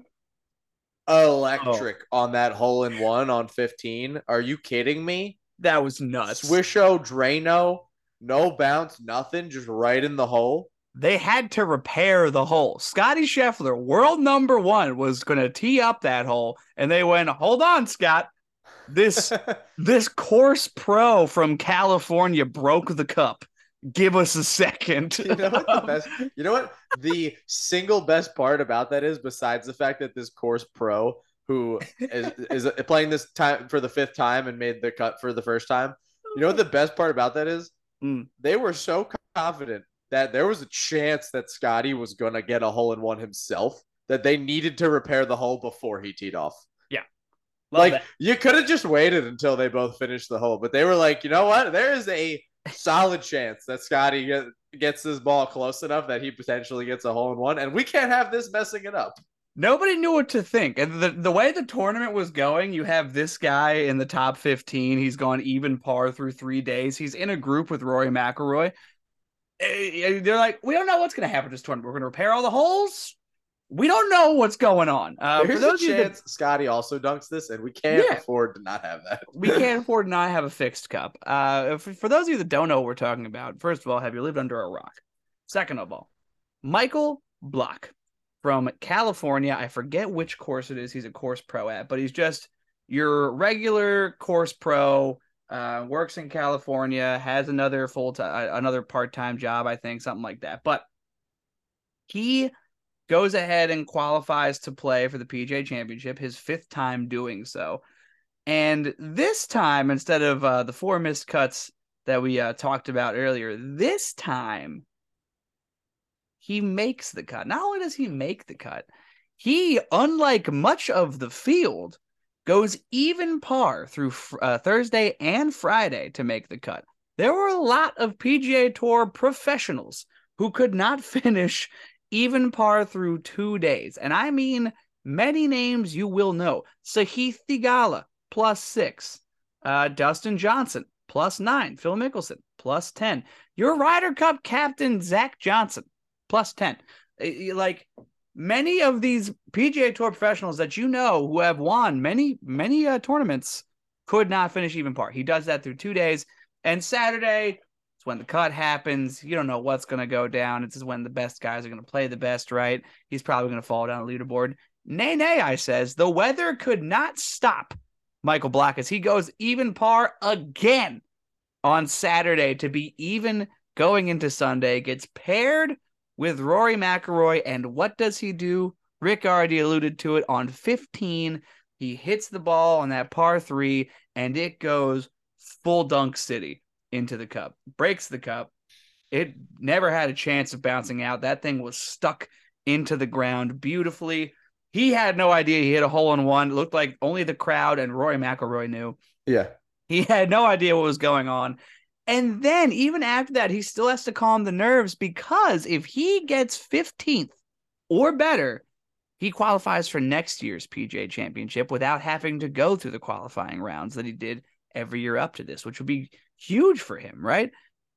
C: Electric on that hole in one on fifteen. Are you kidding me?
B: That was nuts.
C: Swisho Drano, no bounce, nothing, just right in the hole.
B: They had to repair the hole. Scotty Scheffler, world number one, was going to tee up that hole, and they went, "Hold on, Scott. This this course pro from California broke the cup. Give us a second."
C: You know what the best? You know what the single best part about that is, besides the fact that this course pro who is is playing this time for the fifth time and made the cut for the first time. You know what the best part about that is?
B: Mm.
C: They were so confident that there was a chance that Scotty was going to get a hole in one himself that they needed to repair the hole before he teed off.
B: Yeah.
C: Love like that. You could have just waited until they both finished the hole, but they were like, you know what? There is a solid chance that Scotty get, gets this ball close enough that he potentially gets a hole in one, and we can't have this messing it up.
B: Nobody knew what to think. And the, the way the tournament was going, you have this guy in the top fifteen. He's gone even par through three days. He's in a group with Rory McIlroy. They're like, we don't know what's going to happen this tournament. We're going to repair all the holes. We don't know what's going on. Uh,
C: There's
B: for those
C: a chance
B: that,
C: Scotty also dunks this, and we can't
B: yeah,
C: afford to not have that.
B: We can't afford to not have a fixed cup. Uh, for, for those of you that don't know what we're talking about, first of all, have you lived under a rock? Second of all, Michael Block from California. I forget which course it is. He's a course pro at, but he's just your regular course pro. Uh, works in California, has another full time, another part time job, I think, something like that. But he goes ahead and qualifies to play for the P G A Championship, his fifth time doing so. And this time, instead of uh, the four missed cuts that we uh, talked about earlier, this time he makes the cut. Not only does he make the cut, he, unlike much of the field, goes even par through uh, Thursday and Friday to make the cut. There were a lot of P G A Tour professionals who could not finish even par through two days. And I mean many names you will know. Sahith Theegala, plus six. Uh, Dustin Johnson, plus nine. Phil Mickelson, plus ten. Your Ryder Cup captain, Zach Johnson, plus ten. Like, many of these P G A Tour professionals that you know who have won many, many uh, tournaments could not finish even par. He does that through two days. And Saturday, it's when the cut happens. You don't know what's going to go down. It's when the best guys are going to play the best, right? He's probably going to fall down the leaderboard. Nay, nay, I says. The weather could not stop Michael Block as he goes even par again on Saturday to be even going into Sunday. Gets paired with Rory McIlroy, and what does he do? Rick already alluded to it. On fifteen, he hits the ball on that par three, and it goes full dunk city into the cup. Breaks the cup. It never had a chance of bouncing out. That thing was stuck into the ground beautifully. He had no idea he hit a hole in one. It looked like only the crowd and Rory McIlroy knew.
C: Yeah.
B: He had no idea what was going on. And then even after that, he still has to calm the nerves, because if he gets fifteenth or better, he qualifies for next year's P G A Championship without having to go through the qualifying rounds that he did every year up to this, which would be huge for him, right?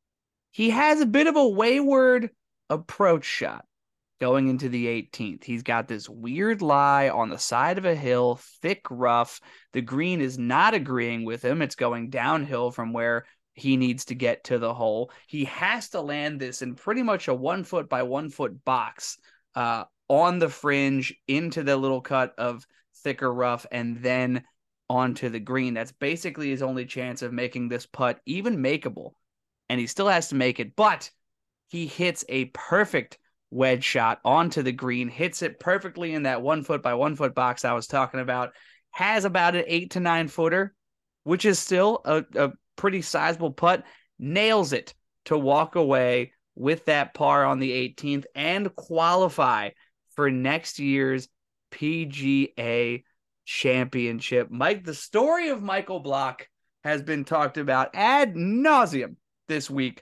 B: He has a bit of a wayward approach shot going into the eighteenth. He's got this weird lie on the side of a hill, thick rough. The green is not agreeing with him. It's going downhill from where he needs to get to the hole. He has to land this in pretty much a one foot by one foot box uh, on the fringe into the little cut of thicker rough and then onto the green. That's basically his only chance of making this putt even makeable. And he still has to make it, but he hits a perfect wedge shot onto the green, hits it perfectly in that one foot by one foot box I was talking about, has about an eight to nine footer, which is still a, a pretty sizable putt, nails it to walk away with that par on the eighteenth and qualify for next year's P G A Championship. Mike, the story of Michael Block has been talked about ad nauseum this week.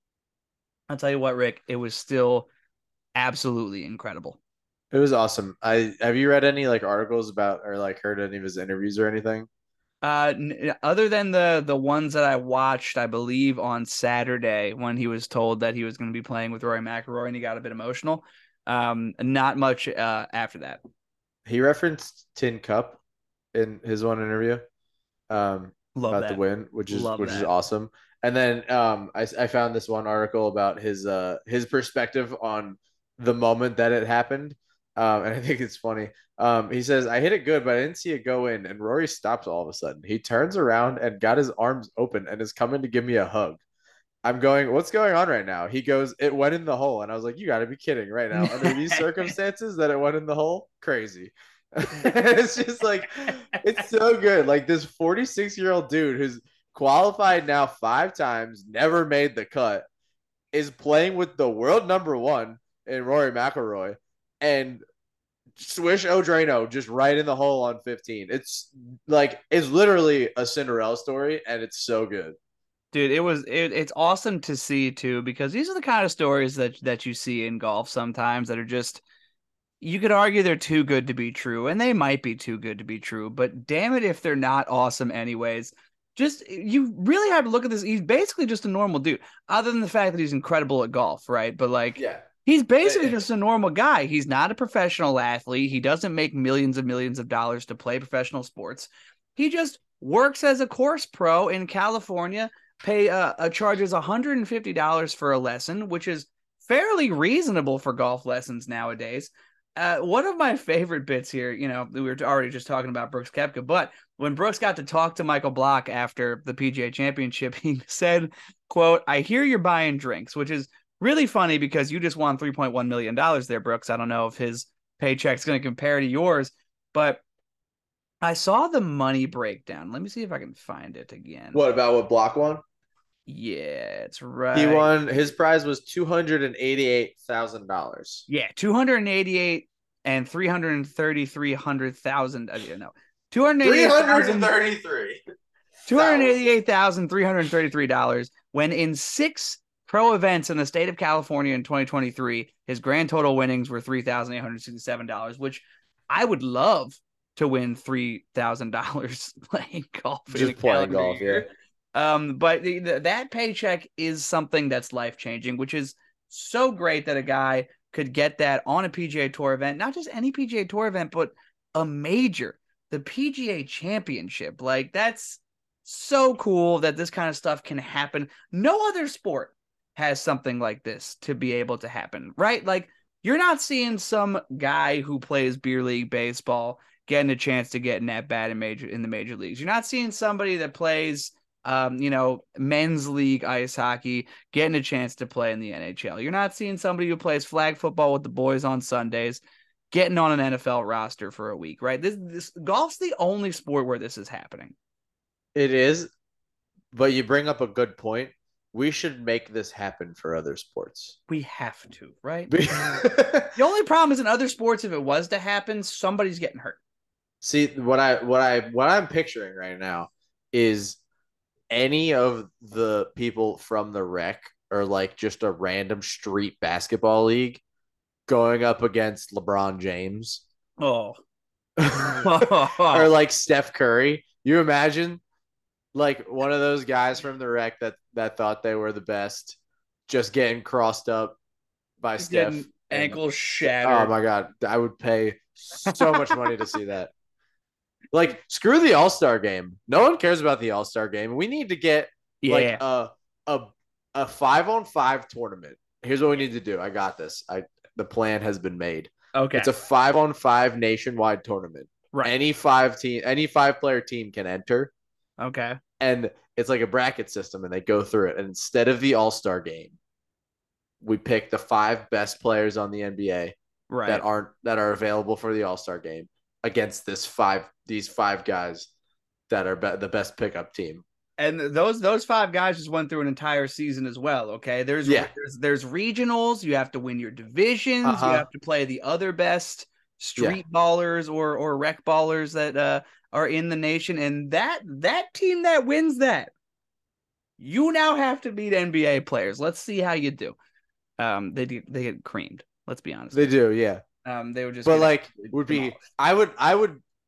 B: I'll tell you what, Rick, it was still absolutely incredible.
C: It was awesome. I have you read any like articles about or like heard any of his interviews or anything?
B: Uh, n- other than the the ones that I watched, I believe on Saturday when he was told that he was going to be playing with Rory McIlroy and he got a bit emotional. Um, not much uh after that.
C: He referenced Tin Cup in his one interview um,
B: Love
C: about the
B: that.
C: win, which is
B: Love
C: which is
B: that.
C: awesome. And then um, I, I found this one article about his uh, his perspective on the moment that it happened, um, and I think it's funny. Um, he says, "I hit it good, but I didn't see it go in." And Rory stops all of a sudden. He turns around and got his arms open and is coming to give me a hug. I'm going, what's going on right now? He goes, it went in the hole. And I was like, you got to be kidding right now. Under these circumstances that it went in the hole? Crazy. It's just like, it's so good. Like this forty-six year old dude who's qualified now five times, never made the cut, is playing with the world number one in Rory McIlroy and swish O'Drano just right in the hole on fifteen. It's like, it's literally a Cinderella story and it's so good.
B: Dude, it was it, it's awesome to see too because these are the kind of stories that that you see in golf sometimes that are just you could argue they're too good to be true, and they might be too good to be true, but damn it if they're not awesome anyways. Just you really have to look at this. He's basically just a normal dude, other than the fact that he's incredible at golf, right? But like
C: Yeah.
B: he's basically just a normal guy. He's not a professional athlete. He doesn't make millions and millions of dollars to play professional sports. He just works as a course pro in California, pay uh, uh charges one hundred fifty dollars for a lesson, which is fairly reasonable for golf lessons nowadays. Uh, one of my favorite bits here, you know, we were already just talking about Brooks Koepka, but when Brooks got to talk to Michael Block after the P G A Championship, he said, quote, "I hear you're buying drinks," which is really funny because you just won three point one million dollars there, Brooks. I don't know if his paycheck's going to compare to yours, but I saw the money breakdown. Let me see if I can find it again.
C: What about what Block won?
B: Yeah, it's right.
C: He won. His prize was two hundred and eighty-eight thousand dollars.
B: Yeah, two hundred eighty-eight and three hundred thirty-three hundred thousand. Uh, no, two hundred eighty-eight
C: thirty-three.
B: two hundred eighty-eight thousand three hundred thirty-three dollars. When in six pro events in the state of California in twenty twenty-three, his grand total winnings were three thousand eight hundred sixty-seven dollars, which I would love to win three thousand dollars playing golf.
C: Just playing golf,
B: year.
C: yeah.
B: Um, but the, the, that paycheck is something that's life changing, which is so great that a guy could get that on a P G A Tour event, not just any P G A Tour event, but a major, the P G A Championship. Like that's so cool that this kind of stuff can happen. No other sport has something like this to be able to happen, right? Like you're not seeing some guy who plays beer league baseball getting a chance to get in that bat in major in the major leagues. You're not seeing somebody that plays Um, you know, men's league ice hockey, getting a chance to play in the N H L. You're not seeing somebody who plays flag football with the boys on Sundays, getting on an N F L roster for a week, right? This, this golf's the only sport where this is happening.
C: It is, but you bring up a good point. We should make this happen for other sports.
B: We have to, right? The only problem is in other sports, if it was to happen, somebody's getting hurt.
C: See, what I what I what I'm picturing right now is any of the people from the rec or like just a random street basketball league going up against LeBron James.
B: Oh.
C: Or like Steph Curry. You imagine like one of those guys from the rec that, that thought they were the best just getting crossed up by
B: He's
C: Steph.
B: getting ankle shattered.
C: Oh my God. I would pay so much money to see that. Like, screw the All-Star game. No one cares about the All-Star game. We need to get
B: yeah.
C: like a a a five on five tournament. Here's what we need to do. I got this. I the plan has been made.
B: Okay.
C: It's a five on five nationwide tournament.
B: Right.
C: Any five team, any five player team can enter.
B: Okay.
C: And it's like a bracket system, and they go through it. And instead of the All-Star game, we pick the five best players on the N B A
B: right.
C: that aren't that are available for the All-Star game against this five these five guys that are be- the best pickup team.
B: And those those five guys just went through an entire season as well. Okay, there's
C: yeah.
B: there's, there's regionals. You have to win your divisions. Uh-huh. You have to play the other best street yeah. ballers or or rec ballers that uh, are in the nation. And that that team that wins that, you now have to beat N B A players. Let's see how you do. Um, they did, they get creamed. Let's be honest.
C: They do, yeah.
B: Um, they would just,
C: but like would be. I would, I would,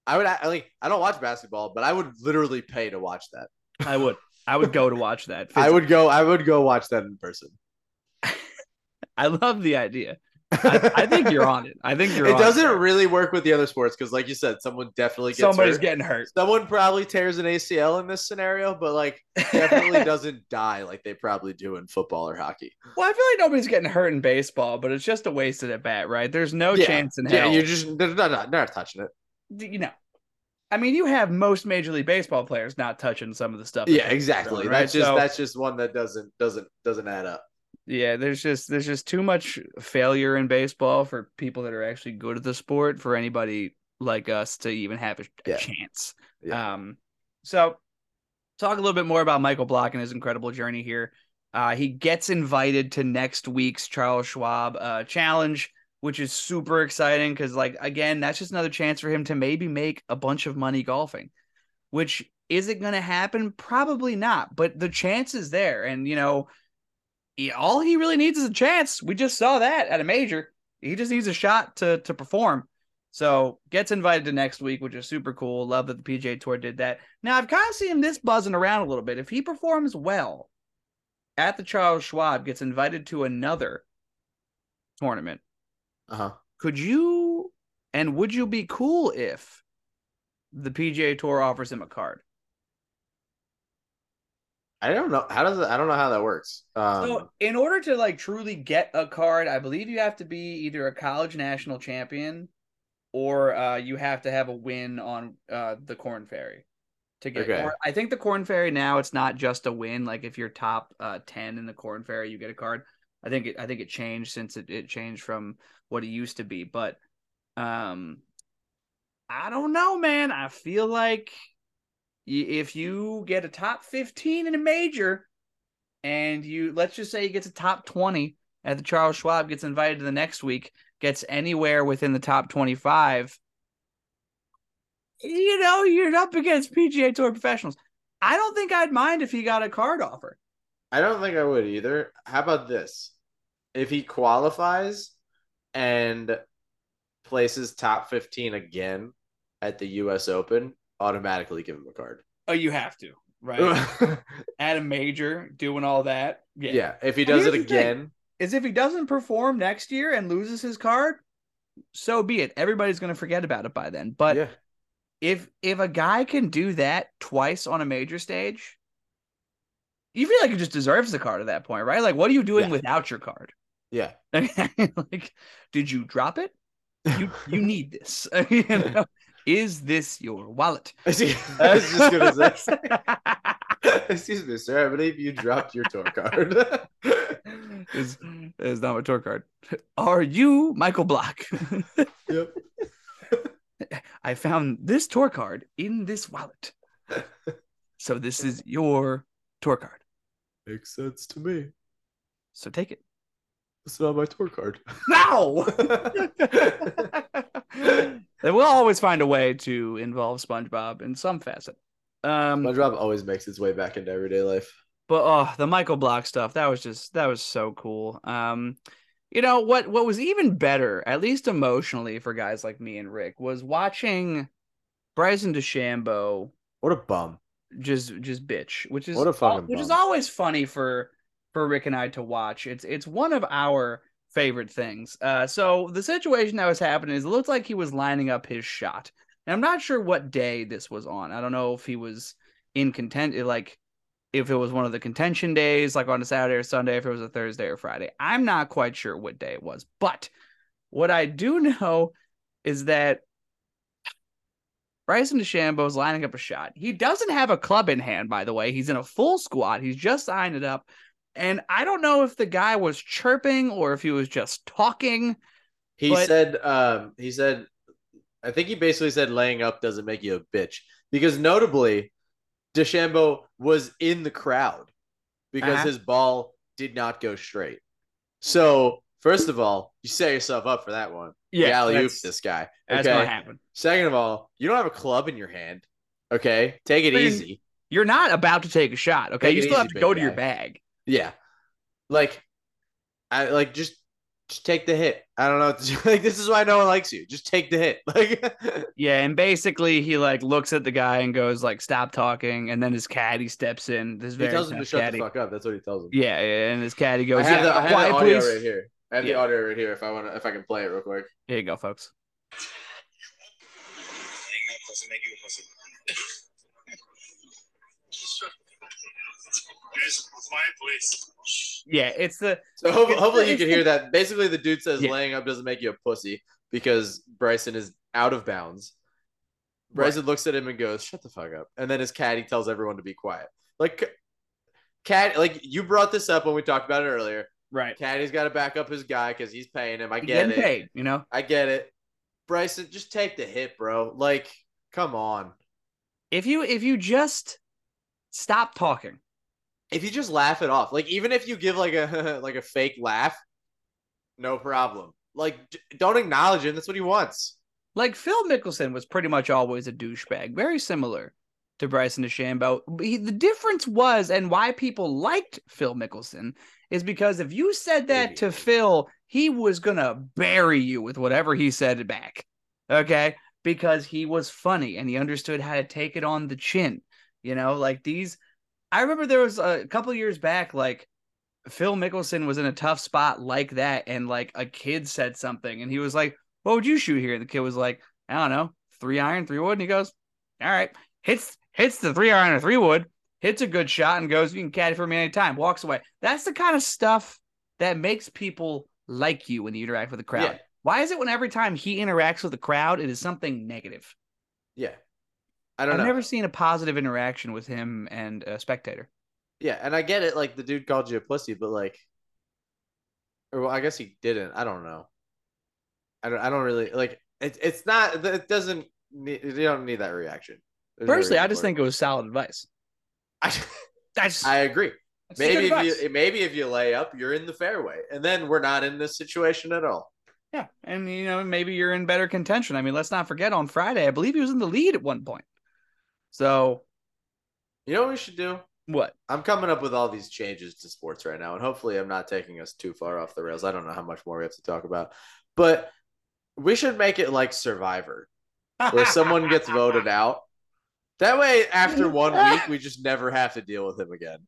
C: I would I, like I don't watch basketball, but I would literally pay to watch that.
B: I would. I would go to watch that.
C: I would go. I would go watch that in person.
B: I love the idea. I, I think you're on it. I think you're.
C: It
B: on
C: doesn't
B: it.
C: really work with the other sports because, like you said, someone definitely gets
B: Somebody's
C: hurt.
B: getting hurt.
C: Someone probably tears an A C L in this scenario, but like definitely doesn't die like they probably do in football or hockey.
B: Well, I feel like nobody's getting hurt in baseball, but it's just a wasted at bat, right? There's no
C: yeah.
B: chance in
C: yeah,
B: hell.
C: Yeah, you just they're not, not not touching it.
B: You know, I mean, you have most Major League Baseball players not touching some of the stuff.
C: Yeah, exactly.
B: Doing,
C: right?
B: That's
C: just
B: so,
C: that's just one that doesn't doesn't doesn't add up.
B: Yeah, there's just there's just too much failure in baseball for people that are actually good at the sport for anybody like us to even have a, a
C: yeah.
B: chance.
C: Yeah.
B: Um, so talk a little bit more about Michael Block and his incredible journey here. Uh, he gets invited to next week's Charles Schwab uh, challenge, which is super exciting because, like, again, that's just another chance for him to maybe make a bunch of money golfing. Which is it going to happen? Probably not, but the chance is there, and you know. He, all he really needs is a chance. We just saw that at a major. He just needs a shot to to perform. So gets invited to next week, which is super cool. Love that the P G A Tour did that. Now I've kind of seen this buzzing around a little bit. If he performs well at the Charles Schwab, gets invited to another tournament,
C: uh-huh.
B: could you and would you be cool if the P G A Tour offers him a card?
C: I don't know. How does it, I don't know how that works. Um,
B: so in order to like truly get a card, I believe you have to be either a college national champion or uh, you have to have a win on uh, the Corn Ferry to get.
C: Okay.
B: Or I think the Corn Ferry now it's not just a win. Like if you're top uh, ten in the Corn Ferry, you get a card. I think it. I think it changed since it, it changed from what it used to be. But um, I don't know, man. I feel like. If you get a top fifteen in a major and you, let's just say he gets a top twenty at the Charles Schwab, gets invited to the next week, gets anywhere within the top twenty-five, you know, you're up against P G A Tour professionals. I don't think I'd mind if he got a card offer.
C: I don't think I would either. How about this? If he qualifies and places top fifteen again at the U S Open, automatically give him a card.
B: Oh, you have to, right? At a major, doing all that. Yeah.
C: Yeah. If he does it again.
B: Thing, is if he doesn't perform next year and loses his card, so be it. Everybody's going to forget about it by then. But
C: yeah.
B: if if a guy can do that twice on a major stage, you feel like he just deserves the card at that point, right? Like, what are you doing yeah. without your card?
C: Yeah.
B: Like, did you drop it? You you need this. You know? Is this your wallet?
C: I was just going to say. Excuse me, sir. I believe you dropped your tour card.
B: It's, it's not my tour card. Are you Michael Block?
C: Yep.
B: I found this tour card in this wallet. So this is your tour card.
C: Makes sense to me.
B: So take it.
C: It's not my tour card.
B: No! They will always find a way to involve SpongeBob in some facet. Um,
C: SpongeBob always makes its way back into everyday life.
B: But oh, the Michael Block stuff, that was just that was so cool. Um, you know what? What was even better, at least emotionally for guys like me and Rick, was watching Bryson DeChambeau.
C: What a bum!
B: Just just bitch, which is
C: what a fucking
B: which
C: bum.
B: is always funny for for Rick and I to watch. It's it's one of our favorite things. Uh, so the situation that was happening is it looked like he was lining up his shot. And I'm not sure what day this was on. I don't know if he was in content, like if it was one of the contention days, like on a Saturday or Sunday, if it was a Thursday or Friday. I'm not quite sure what day it was. But what I do know is that Bryson DeChambeau is lining up a shot. He doesn't have a club in hand, by the way. He's in a full squat. He's just signed it up. And I don't know if the guy was chirping or if he was just talking.
C: He
B: but...
C: said, um, he said, I think he basically said laying up doesn't make you a bitch. Because notably, DeChambeau was in the crowd because uh-huh. his ball did not go straight. So, first of all, you set yourself up for that one.
B: Yeah.
C: Alley-oop this guy. Okay?
B: That's going to happen.
C: Second of all, you don't have a club in your hand. Okay? Take it I mean, easy.
B: You're not about to take a shot. Okay? Take you still have to go to
C: guy.
B: your bag.
C: Yeah. Like, I like just just take the hit. I don't know. What to do. Like, this is why no one likes you. Just take the hit. Like,
B: Yeah, and basically he like looks at the guy and goes like, "Stop talking," and then his caddy steps in. This
C: he
B: very
C: tells him to
B: tough
C: shut
B: caddy.
C: the fuck up. That's what he tells him.
B: Yeah, yeah, and his caddy
C: I
B: goes,
C: have
B: "Yeah,
C: the I have
B: quiet,
C: the audio
B: please."
C: right here. I have
B: Yeah.
C: the audio right here. If I want to, if I can play it real quick.
B: Here you go, folks. Yeah, it's the
C: So ho-
B: it's
C: hopefully
B: the,
C: you
B: it's
C: can
B: the,
C: hear that. Basically, the dude says
B: yeah,
C: laying up doesn't make you a pussy because Bryson is out of bounds.
B: right.
C: Bryson looks at him and goes, "Shut the fuck up," and then his caddy tells everyone to be quiet. Like, cat, like you brought this up when we talked about it earlier.
B: Right.
C: Caddy's got to back up his guy because he's paying him. I
B: He's
C: get
B: getting
C: it.
B: paid, you know.
C: I get it. Bryson, just take the hit, bro. Like, come on.
B: If you if you just stop talking,
C: If you just laugh it off, like even if you give like a like a fake laugh, no problem. Like, don't acknowledge him. That's what he wants.
B: like Phil Mickelson was pretty much always a douchebag, very similar to Bryson DeChambeau. He, the difference was, and why people liked Phil Mickelson, is because if you said that to Phil, he was gonna bury you with whatever he said back. Okay, because he was funny and he understood how to take it on the chin. You know, like these. I remember there was a couple years back, like Phil Mickelson was in a tough spot like that, and like a kid said something, and he was like, "What would you shoot here?" And the kid was like, "I don't know, three iron, three wood." And he goes, "All right," hits hits the three iron or three wood, hits a good shot, and goes, "You can caddy for me anytime." Walks away. That's the kind of stuff that makes people like you when you interact with the crowd.
C: Yeah.
B: Why is it when every time he interacts with the crowd, it is something negative?
C: Yeah. I don't
B: I've
C: know.
B: never seen a positive interaction with him and a spectator.
C: Yeah, and I get it. Like the dude called you a pussy, but like, or well, I guess he didn't. I don't know. I don't. I don't really like. It, it's not. It doesn't. Need, you don't need that reaction. There's no
B: Personally, I
C: reason
B: just
C: for it.
B: think it was solid advice.
C: I,
B: That's
C: I agree.
B: that's
C: Maybe
B: good
C: if
B: advice.
C: you maybe if you lay up, you're in the fairway, and then we're not in this situation at all.
B: Yeah, and you know maybe you're in better contention. I mean, let's not forget on Friday, I believe he was in the lead at one point. So
C: You know what we should do?
B: what?
C: I'm coming up with all these changes to sports right now, and hopefully, I'm not taking us too far off the rails. I don't know how much more we have to talk about, but we should make it like Survivor, where someone gets voted out. That way, after one week, we just never have to deal with him again.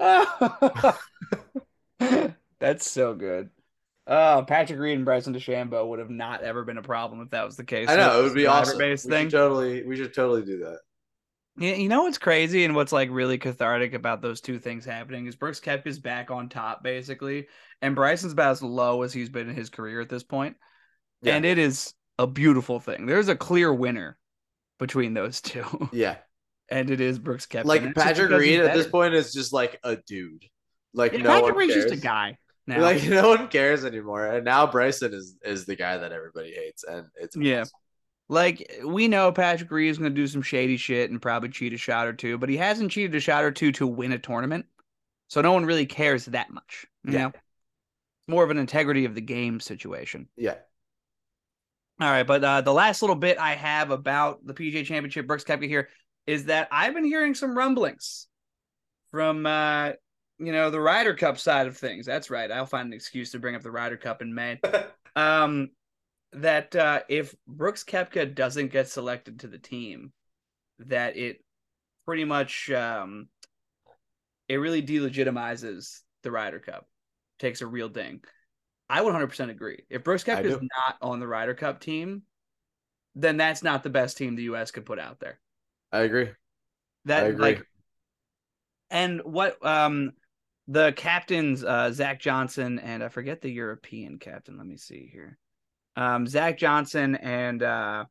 B: That's so good. Uh, Patrick Reed and Bryson DeChambeau would have not ever been a problem if that was the case.
C: I know it would be awesome.
B: Survivor-based
C: We
B: thing.
C: should totally, we should totally do that.
B: Yeah, you know what's crazy and what's like really cathartic about those two things happening is Brooks Koepka's back on top basically, and Bryson's about as low as he's been in his career at this point.
C: Yeah.
B: And it is a beautiful thing. There's a clear winner between those two.
C: Yeah,
B: And it is Brooks Koepka. And
C: like
B: it's just
C: Patrick
B: because he's
C: Reed at this
B: better.
C: point is just like a dude. Like
B: Yeah,
C: no
B: Patrick
C: one
B: Reed's
C: cares.
B: just a guy now.
C: Like no one cares anymore. And now Bryson is is the guy that everybody hates, and it's
B: Yeah.
C: awesome.
B: Like, we know Patrick Reed is going to do some shady shit and probably cheat a shot or two, but he hasn't cheated a shot or two to win a tournament. So no one really cares that much. You
C: Yeah.
B: know? More of an integrity of the game situation.
C: Yeah.
B: All right, but uh, the last little bit I have about the P G A Championship, Brooks Koepka here, is that I've been hearing some rumblings from, uh, you know, the Ryder Cup side of things. That's right. I'll find an excuse to bring up the Ryder Cup in May. um, that uh, if Brooks Koepka doesn't get selected to the team, that it pretty much um, it really delegitimizes the Ryder Cup, takes a real ding. I one hundred percent agree. If Brooks Koepka is not on the Ryder Cup team, then that's not the best team the U S could put out there.
C: I agree.
B: That
C: I agree.
B: like, and what um the captains uh Zach Johnson and I forget the European captain. Let me see here. Um, Zach Johnson and uh,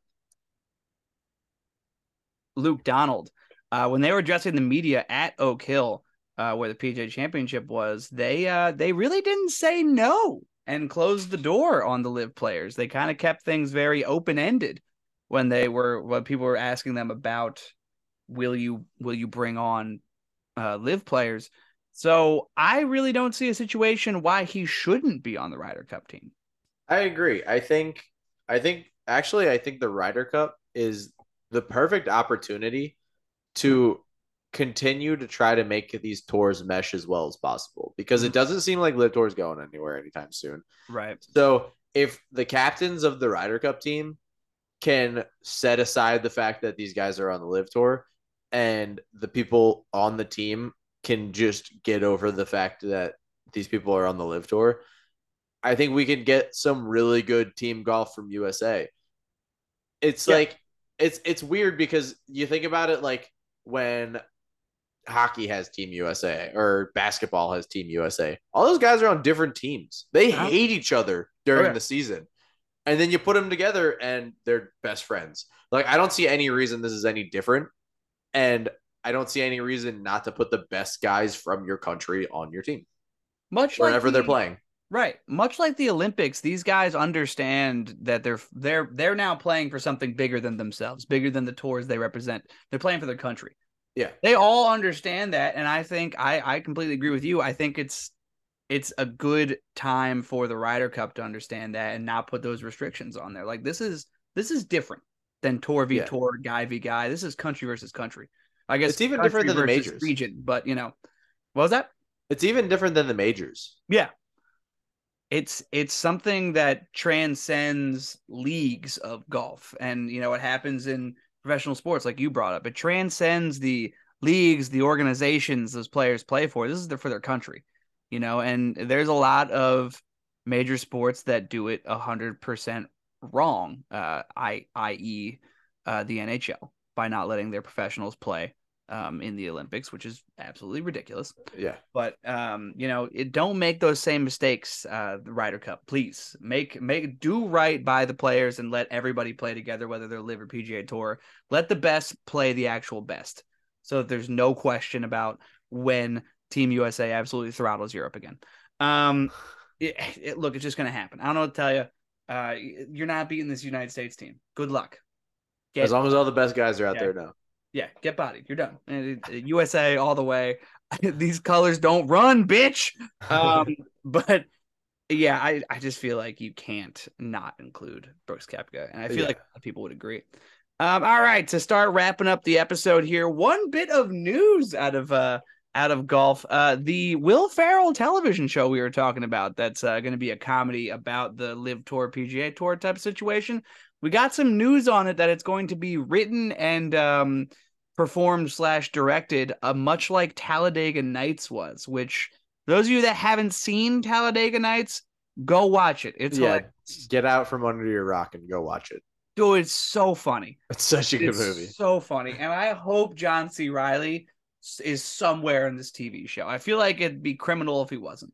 B: Luke Donald, uh, when they were addressing the media at Oak Hill, uh, where the P G A Championship was, they uh, they really didn't say no and close the door on the live players. They kind of kept things very open ended when they were when people were asking them about will you will you bring on uh, live players. So I really don't see a situation why he shouldn't be on the Ryder Cup team.
C: I agree. I think I think actually I think the Ryder Cup is the perfect opportunity to continue to try to make these tours mesh as well as possible because
B: Mhm.
C: it doesn't seem like Live Tour is going anywhere anytime soon.
B: Right.
C: So if the captains of the Ryder Cup team can set aside the fact that these guys are on the Live Tour and the people on the team can just get over the fact that these people are on the Live Tour, I think we can get some really good team golf from U S A. It's
B: Yeah.
C: like it's it's weird because you think about it like when hockey has Team U S A or basketball has Team U S A. All those guys are on different teams. They
B: Uh-huh.
C: hate each other during
B: Okay.
C: the season. And then you put them together and they're best friends. Like I don't see any reason this is any different. And I don't see any reason not to put the best guys from your country on your team
B: Much
C: wherever
B: like
C: they're
B: the,
C: playing.
B: Right. Much like the Olympics, these guys understand that they're they're they're now playing for something bigger than themselves, bigger than the tours they represent. They're playing for their country.
C: Yeah.
B: They all understand that, and I think I I completely agree with you. I think it's it's a good time for the Ryder Cup to understand that and not put those restrictions on there. Like this is this is different than tour v
C: Yeah.
B: tour, guy v guy. This is country versus country. I guess
C: It's even
B: country
C: different than the
B: versus
C: majors.
B: region, but you know, what was that?
C: It's even different than the majors.
B: Yeah. It's it's something that transcends leagues of golf, and you know what happens in professional sports, like you brought up. It transcends the leagues, the organizations those players play for. This is their, for their country, you know. And there's a lot of major sports that do it a hundred percent wrong. Uh, I, i.e., uh, the N H L by not letting their professionals play um, in the Olympics, which is absolutely ridiculous.
C: Yeah.
B: But um, you know, it, don't make those same mistakes. Uh, the Ryder Cup, please make make do right by the players and let everybody play together, whether they're Live or P G A Tour. Let the best play the actual best, so that there's no question about when Team U S A absolutely throttles Europe again. Um, it, it, look, it's just going to happen. I don't know what to tell you. Uh, you're not beating this United States team. Good luck. Get,
C: as long as all the best guys are out
B: yeah.
C: there now.
B: Yeah, get bodied. You're done. U S A all the way. These colors don't run, bitch. Um, but yeah, I, I just feel like you can't not include Brooks Koepka, and I feel
C: Yeah.
B: like a lot of people would agree. Um, all right, to start wrapping up the episode here, one bit of news out of uh out of golf. Uh, the Will Ferrell television show we were talking about. That's uh, going to be a comedy about the Live Tour, P G A Tour type of situation. We got some news on it that it's going to be written and um, performed slash directed, uh, much like Talladega Nights was. Which those of you that haven't seen Talladega Nights, go watch it. It's
C: yeah.
B: hilarious.
C: Get out from under your rock and go watch it.
B: Dude, it's so funny.
C: It's such a good
B: It's
C: movie.
B: so funny, and I hope John C. Reilly is somewhere in this T V show. I feel like it'd be criminal if he wasn't.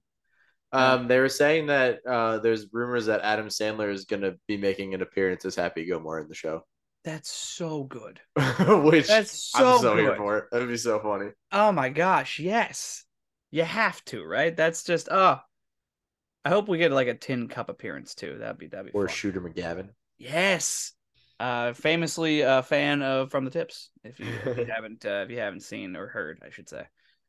C: Um, they were saying that uh, there's rumors that Adam Sandler is going to be making an appearance as Happy Gilmore in the show.
B: That's so good.
C: Which
B: That's so
C: I'm so
B: good.
C: here for it. That'd be so funny.
B: Oh my gosh, yes. You have to, right? That's just oh. I hope we get like a tin cup appearance too. That'd be that'd be
C: Or
B: fun.
C: Shooter McGavin.
B: Yes. Uh, famously a fan of From the Tips. If you, if you haven't uh, if you haven't seen or heard, I should say.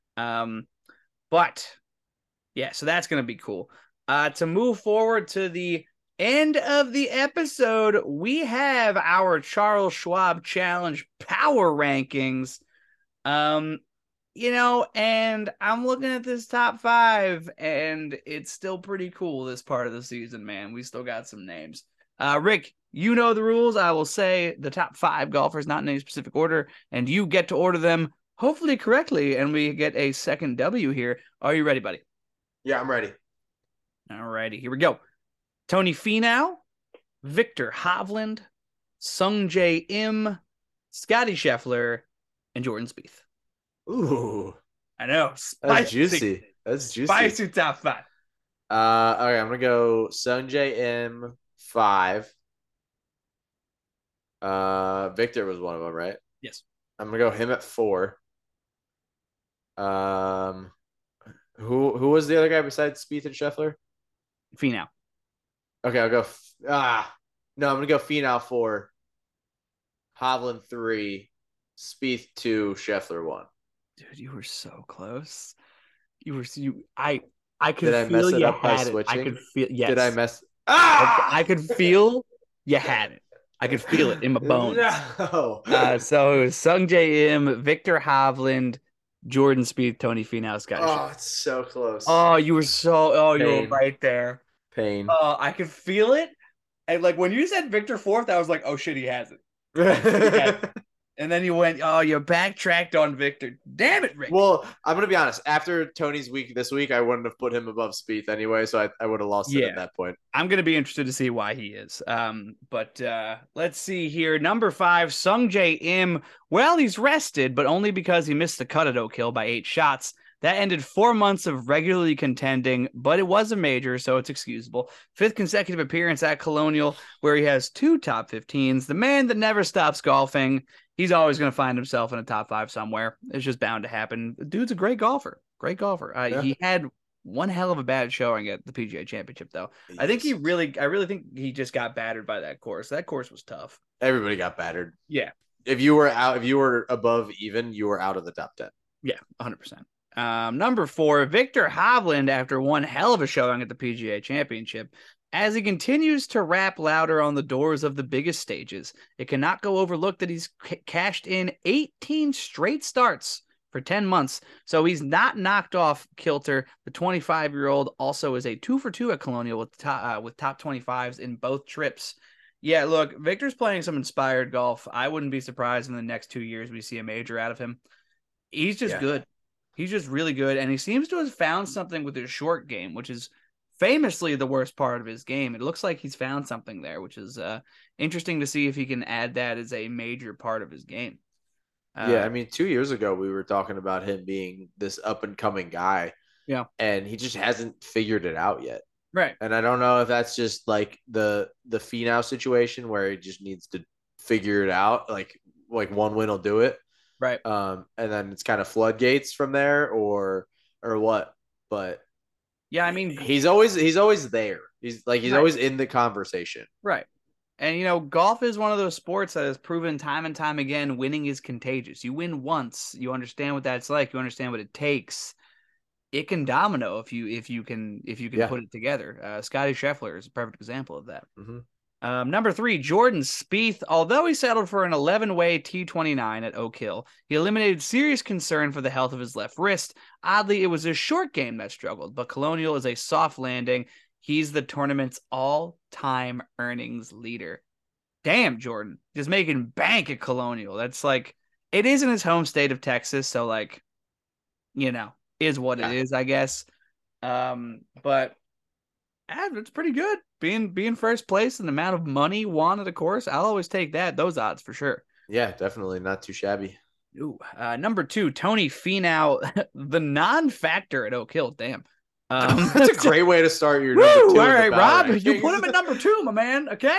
B: Um, but yeah, so that's gonna be cool. Uh, to move forward to the end of the episode, we have our Charles Schwab Challenge Power Rankings. Um, you know, and I'm looking at this top five, and it's still pretty cool this part of the season, man. We still got some names. Uh, Rick, you know the rules. I will say the top five golfers, not in any specific order, and you get to order them hopefully correctly, and we get a second W here. Are you ready, buddy?
C: Yeah, I'm ready.
B: All righty, here we go. Tony Finau, Victor Hovland, Sung Jae Im, Scotty Scheffler, and Jordan Spieth.
C: Ooh,
B: I know.
C: that's
B: Spicy.
C: juicy. That's juicy.
B: Spicy top five.
C: Uh, okay, I'm gonna go Sungjae M five. Uh, Victor was one of them, right?
B: Yes.
C: I'm gonna go him at four. Um, who who was the other guy besides Spieth and Scheffler?
B: Finau.
C: Okay, I'll go. Ah, no, I'm gonna go Finau four. Hovland three, Spieth two, Scheffler one.
B: Dude, you were so close. You were you. I I could
C: Did I
B: feel
C: mess it
B: you
C: up by
B: had it. I
C: switching?
B: could feel. Yes.
C: Did I mess?
B: I,
C: Ah!
B: I could feel you had it. I could feel it in my bones.
C: No.
B: Uh, so it was Sung J M, Victor Hovland, Jordan Spieth, Tony Finau, Scotty Scheffler.
C: Oh, it's so close.
B: Oh, you were so oh, you were
C: Pain.
B: right there.
C: Pain.
B: Oh, I could feel it. And like when you said Victor fourth, I was like, oh shit, he has it. Yeah. And then you went, oh, you backtracked on Victor. Damn it, Rick.
C: Well, I'm gonna be honest. After Tony's week this week, I wouldn't have put him above Spieth anyway, so I, I would have lost
B: Yeah.
C: it at that point.
B: I'm gonna be interested to see why he is. Um, but uh, let's see here. Number five, Sung J M. Well, he's rested, but only because he missed the cut at Oak Hill by eight shots. That ended four months of regularly contending, but it was a major, so it's excusable. Fifth consecutive appearance at Colonial, where he has two top fifteens. The man that never stops golfing. He's always going to find himself in a top five somewhere. It's just bound to happen. The dude's a great golfer. Great golfer. Uh, yeah. He had one hell of a bad showing at the P G A Championship, though. Yes. I think he really, I really think he just got battered by that course. That course was tough.
C: Everybody got battered.
B: Yeah.
C: If you were out, if you were above even, you were out of the top ten.
B: Yeah, one hundred percent. Um, number four, Victor Hovland, after one hell of a showing at the P G A Championship. As he continues to rap louder on the doors of the biggest stages, it cannot go overlooked that he's c- cashed in eighteen straight starts for ten months. So he's not knocked off Kilter. The twenty-five-year-old also is a two for two at Colonial with top, uh, with top twenty-fives in both trips. Yeah, look, Victor's playing some inspired golf. I wouldn't be surprised in the next two years we see a major out of him. He's just yeah. good. He's just really good, and he seems to have found something with his short game, which is famously the worst part of his game. It looks like he's found something there, which is uh, interesting to see if he can add that as a major part of his game.
C: Uh, yeah, I mean, two years ago, we were talking about him being this up-and-coming guy.
B: Yeah.
C: And he just hasn't figured it out yet.
B: Right.
C: And I don't know if that's just like the the Finau situation where he just needs to figure it out. Like, like one win will do it.
B: Right.
C: Um, and then it's kind of floodgates from there or or what. But
B: yeah, I mean,
C: he's always he's always there. He's like he's right. always in the conversation.
B: Right. And you know, golf is one of those sports that has proven time and time again winning is contagious. You win once, you understand what that's like, you understand what it takes. It can domino if you if you can if you can yeah. put it together. Uh, Scotty Scheffler is a perfect example of that.
C: Mm-hmm.
B: Um, number three, Jordan Spieth. Although he settled for an eleven-way T twenty-nine at Oak Hill, he eliminated serious concern for the health of his left wrist. Oddly, it was his short game that struggled, but Colonial is a soft landing. He's the tournament's all-time earnings leader. Damn, Jordan. Just making bank at Colonial. That's like, it is in his home state of Texas, so like, you know, is what yeah. it is, I guess. Um, but eh, it's pretty good. Being being first place and the amount of money won at a course, I'll always take that. Those odds for sure.
C: Yeah, definitely not too shabby.
B: Ooh, uh, number two, Tony Finau, the non-factor at Oak Hill. Damn,
C: um, that's a great way to start your.
B: Woo,
C: number two
B: all right, Rob,
C: rankings.
B: You put him at number two, my man. Okay,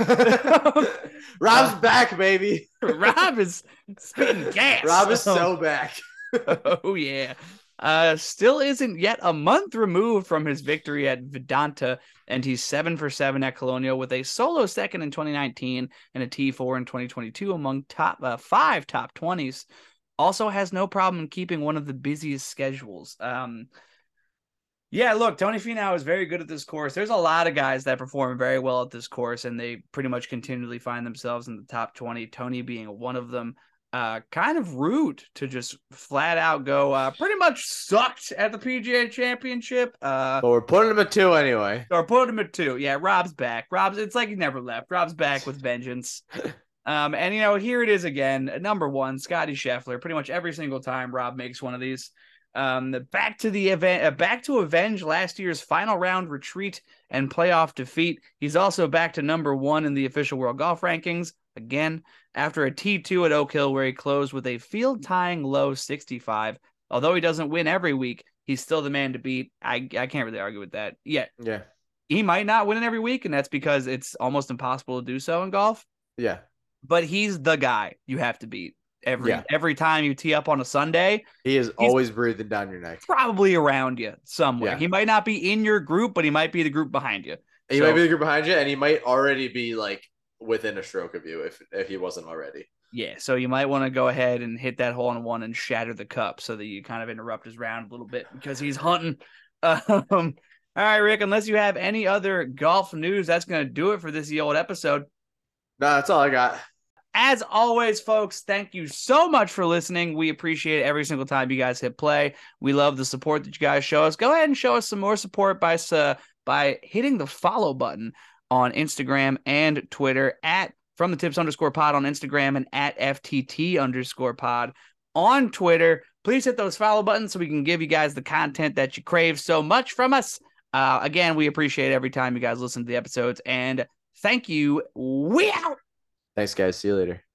C: Rob's uh, back, baby.
B: Rob is spitting gas.
C: Rob is so back.
B: Oh yeah. Uh, still isn't yet a month removed from his victory at Vedanta, and he's seven for seven at Colonial with a solo second in twenty nineteen and a T four in twenty twenty-two among top uh, five top twenties. Also has no problem keeping one of the busiest schedules. Um, yeah, look, Tony Finau is very good at this course. There's a lot of guys that perform very well at this course, and they pretty much continually find themselves in the top twenty, Tony being one of them. Uh, kind of rude to just flat out go uh, pretty much sucked at the P G A Championship. Uh,
C: but we're putting him at two anyway.
B: Or putting him at two. Yeah, Rob's back. Rob's it's like he never left. Rob's back with vengeance. Um, and you know, here it is again. Number one, Scotty Scheffler. Pretty much every single time Rob makes one of these. Um, the back to the event, uh, back to avenge last year's final round retreat and playoff defeat. He's also back to number one in the official world golf rankings again after a T two at Oak Hill where he closed with a field tying low sixty-five. Although he doesn't win every week, he's still the man to beat. I I can't really argue with that. Yeah,
C: yeah.
B: He might not win it every week, and that's because it's almost impossible to do so in golf.
C: Yeah,
B: but he's the guy you have to beat. Every
C: yeah.
B: every time you tee up on a Sunday,
C: he is always breathing down your neck.
B: Probably around you somewhere.
C: Yeah.
B: He might not be in your group, but he might be the group behind you.
C: He
B: so,
C: might be the group behind you, and he might already be like within a stroke of you if if he wasn't already.
B: Yeah, so you might want to go ahead and hit that hole in one and shatter the cup so that you kind of interrupt his round a little bit because he's hunting. Um, all right, Rick, unless you have any other golf news, that's going to do it for this old episode.
C: No, that's all I got.
B: As always, folks, thank you so much for listening. We appreciate it every single time you guys hit play. We love the support that you guys show us. Go ahead and show us some more support by uh, by hitting the follow button on Instagram and Twitter at from the tips underscore pod on Instagram and at F T T underscore pod on Twitter. Please hit those follow buttons so we can give you guys the content that you crave so much from us. Uh, again, we appreciate every time you guys listen to the episodes, and thank you. We out.
C: Thanks, guys. See you later.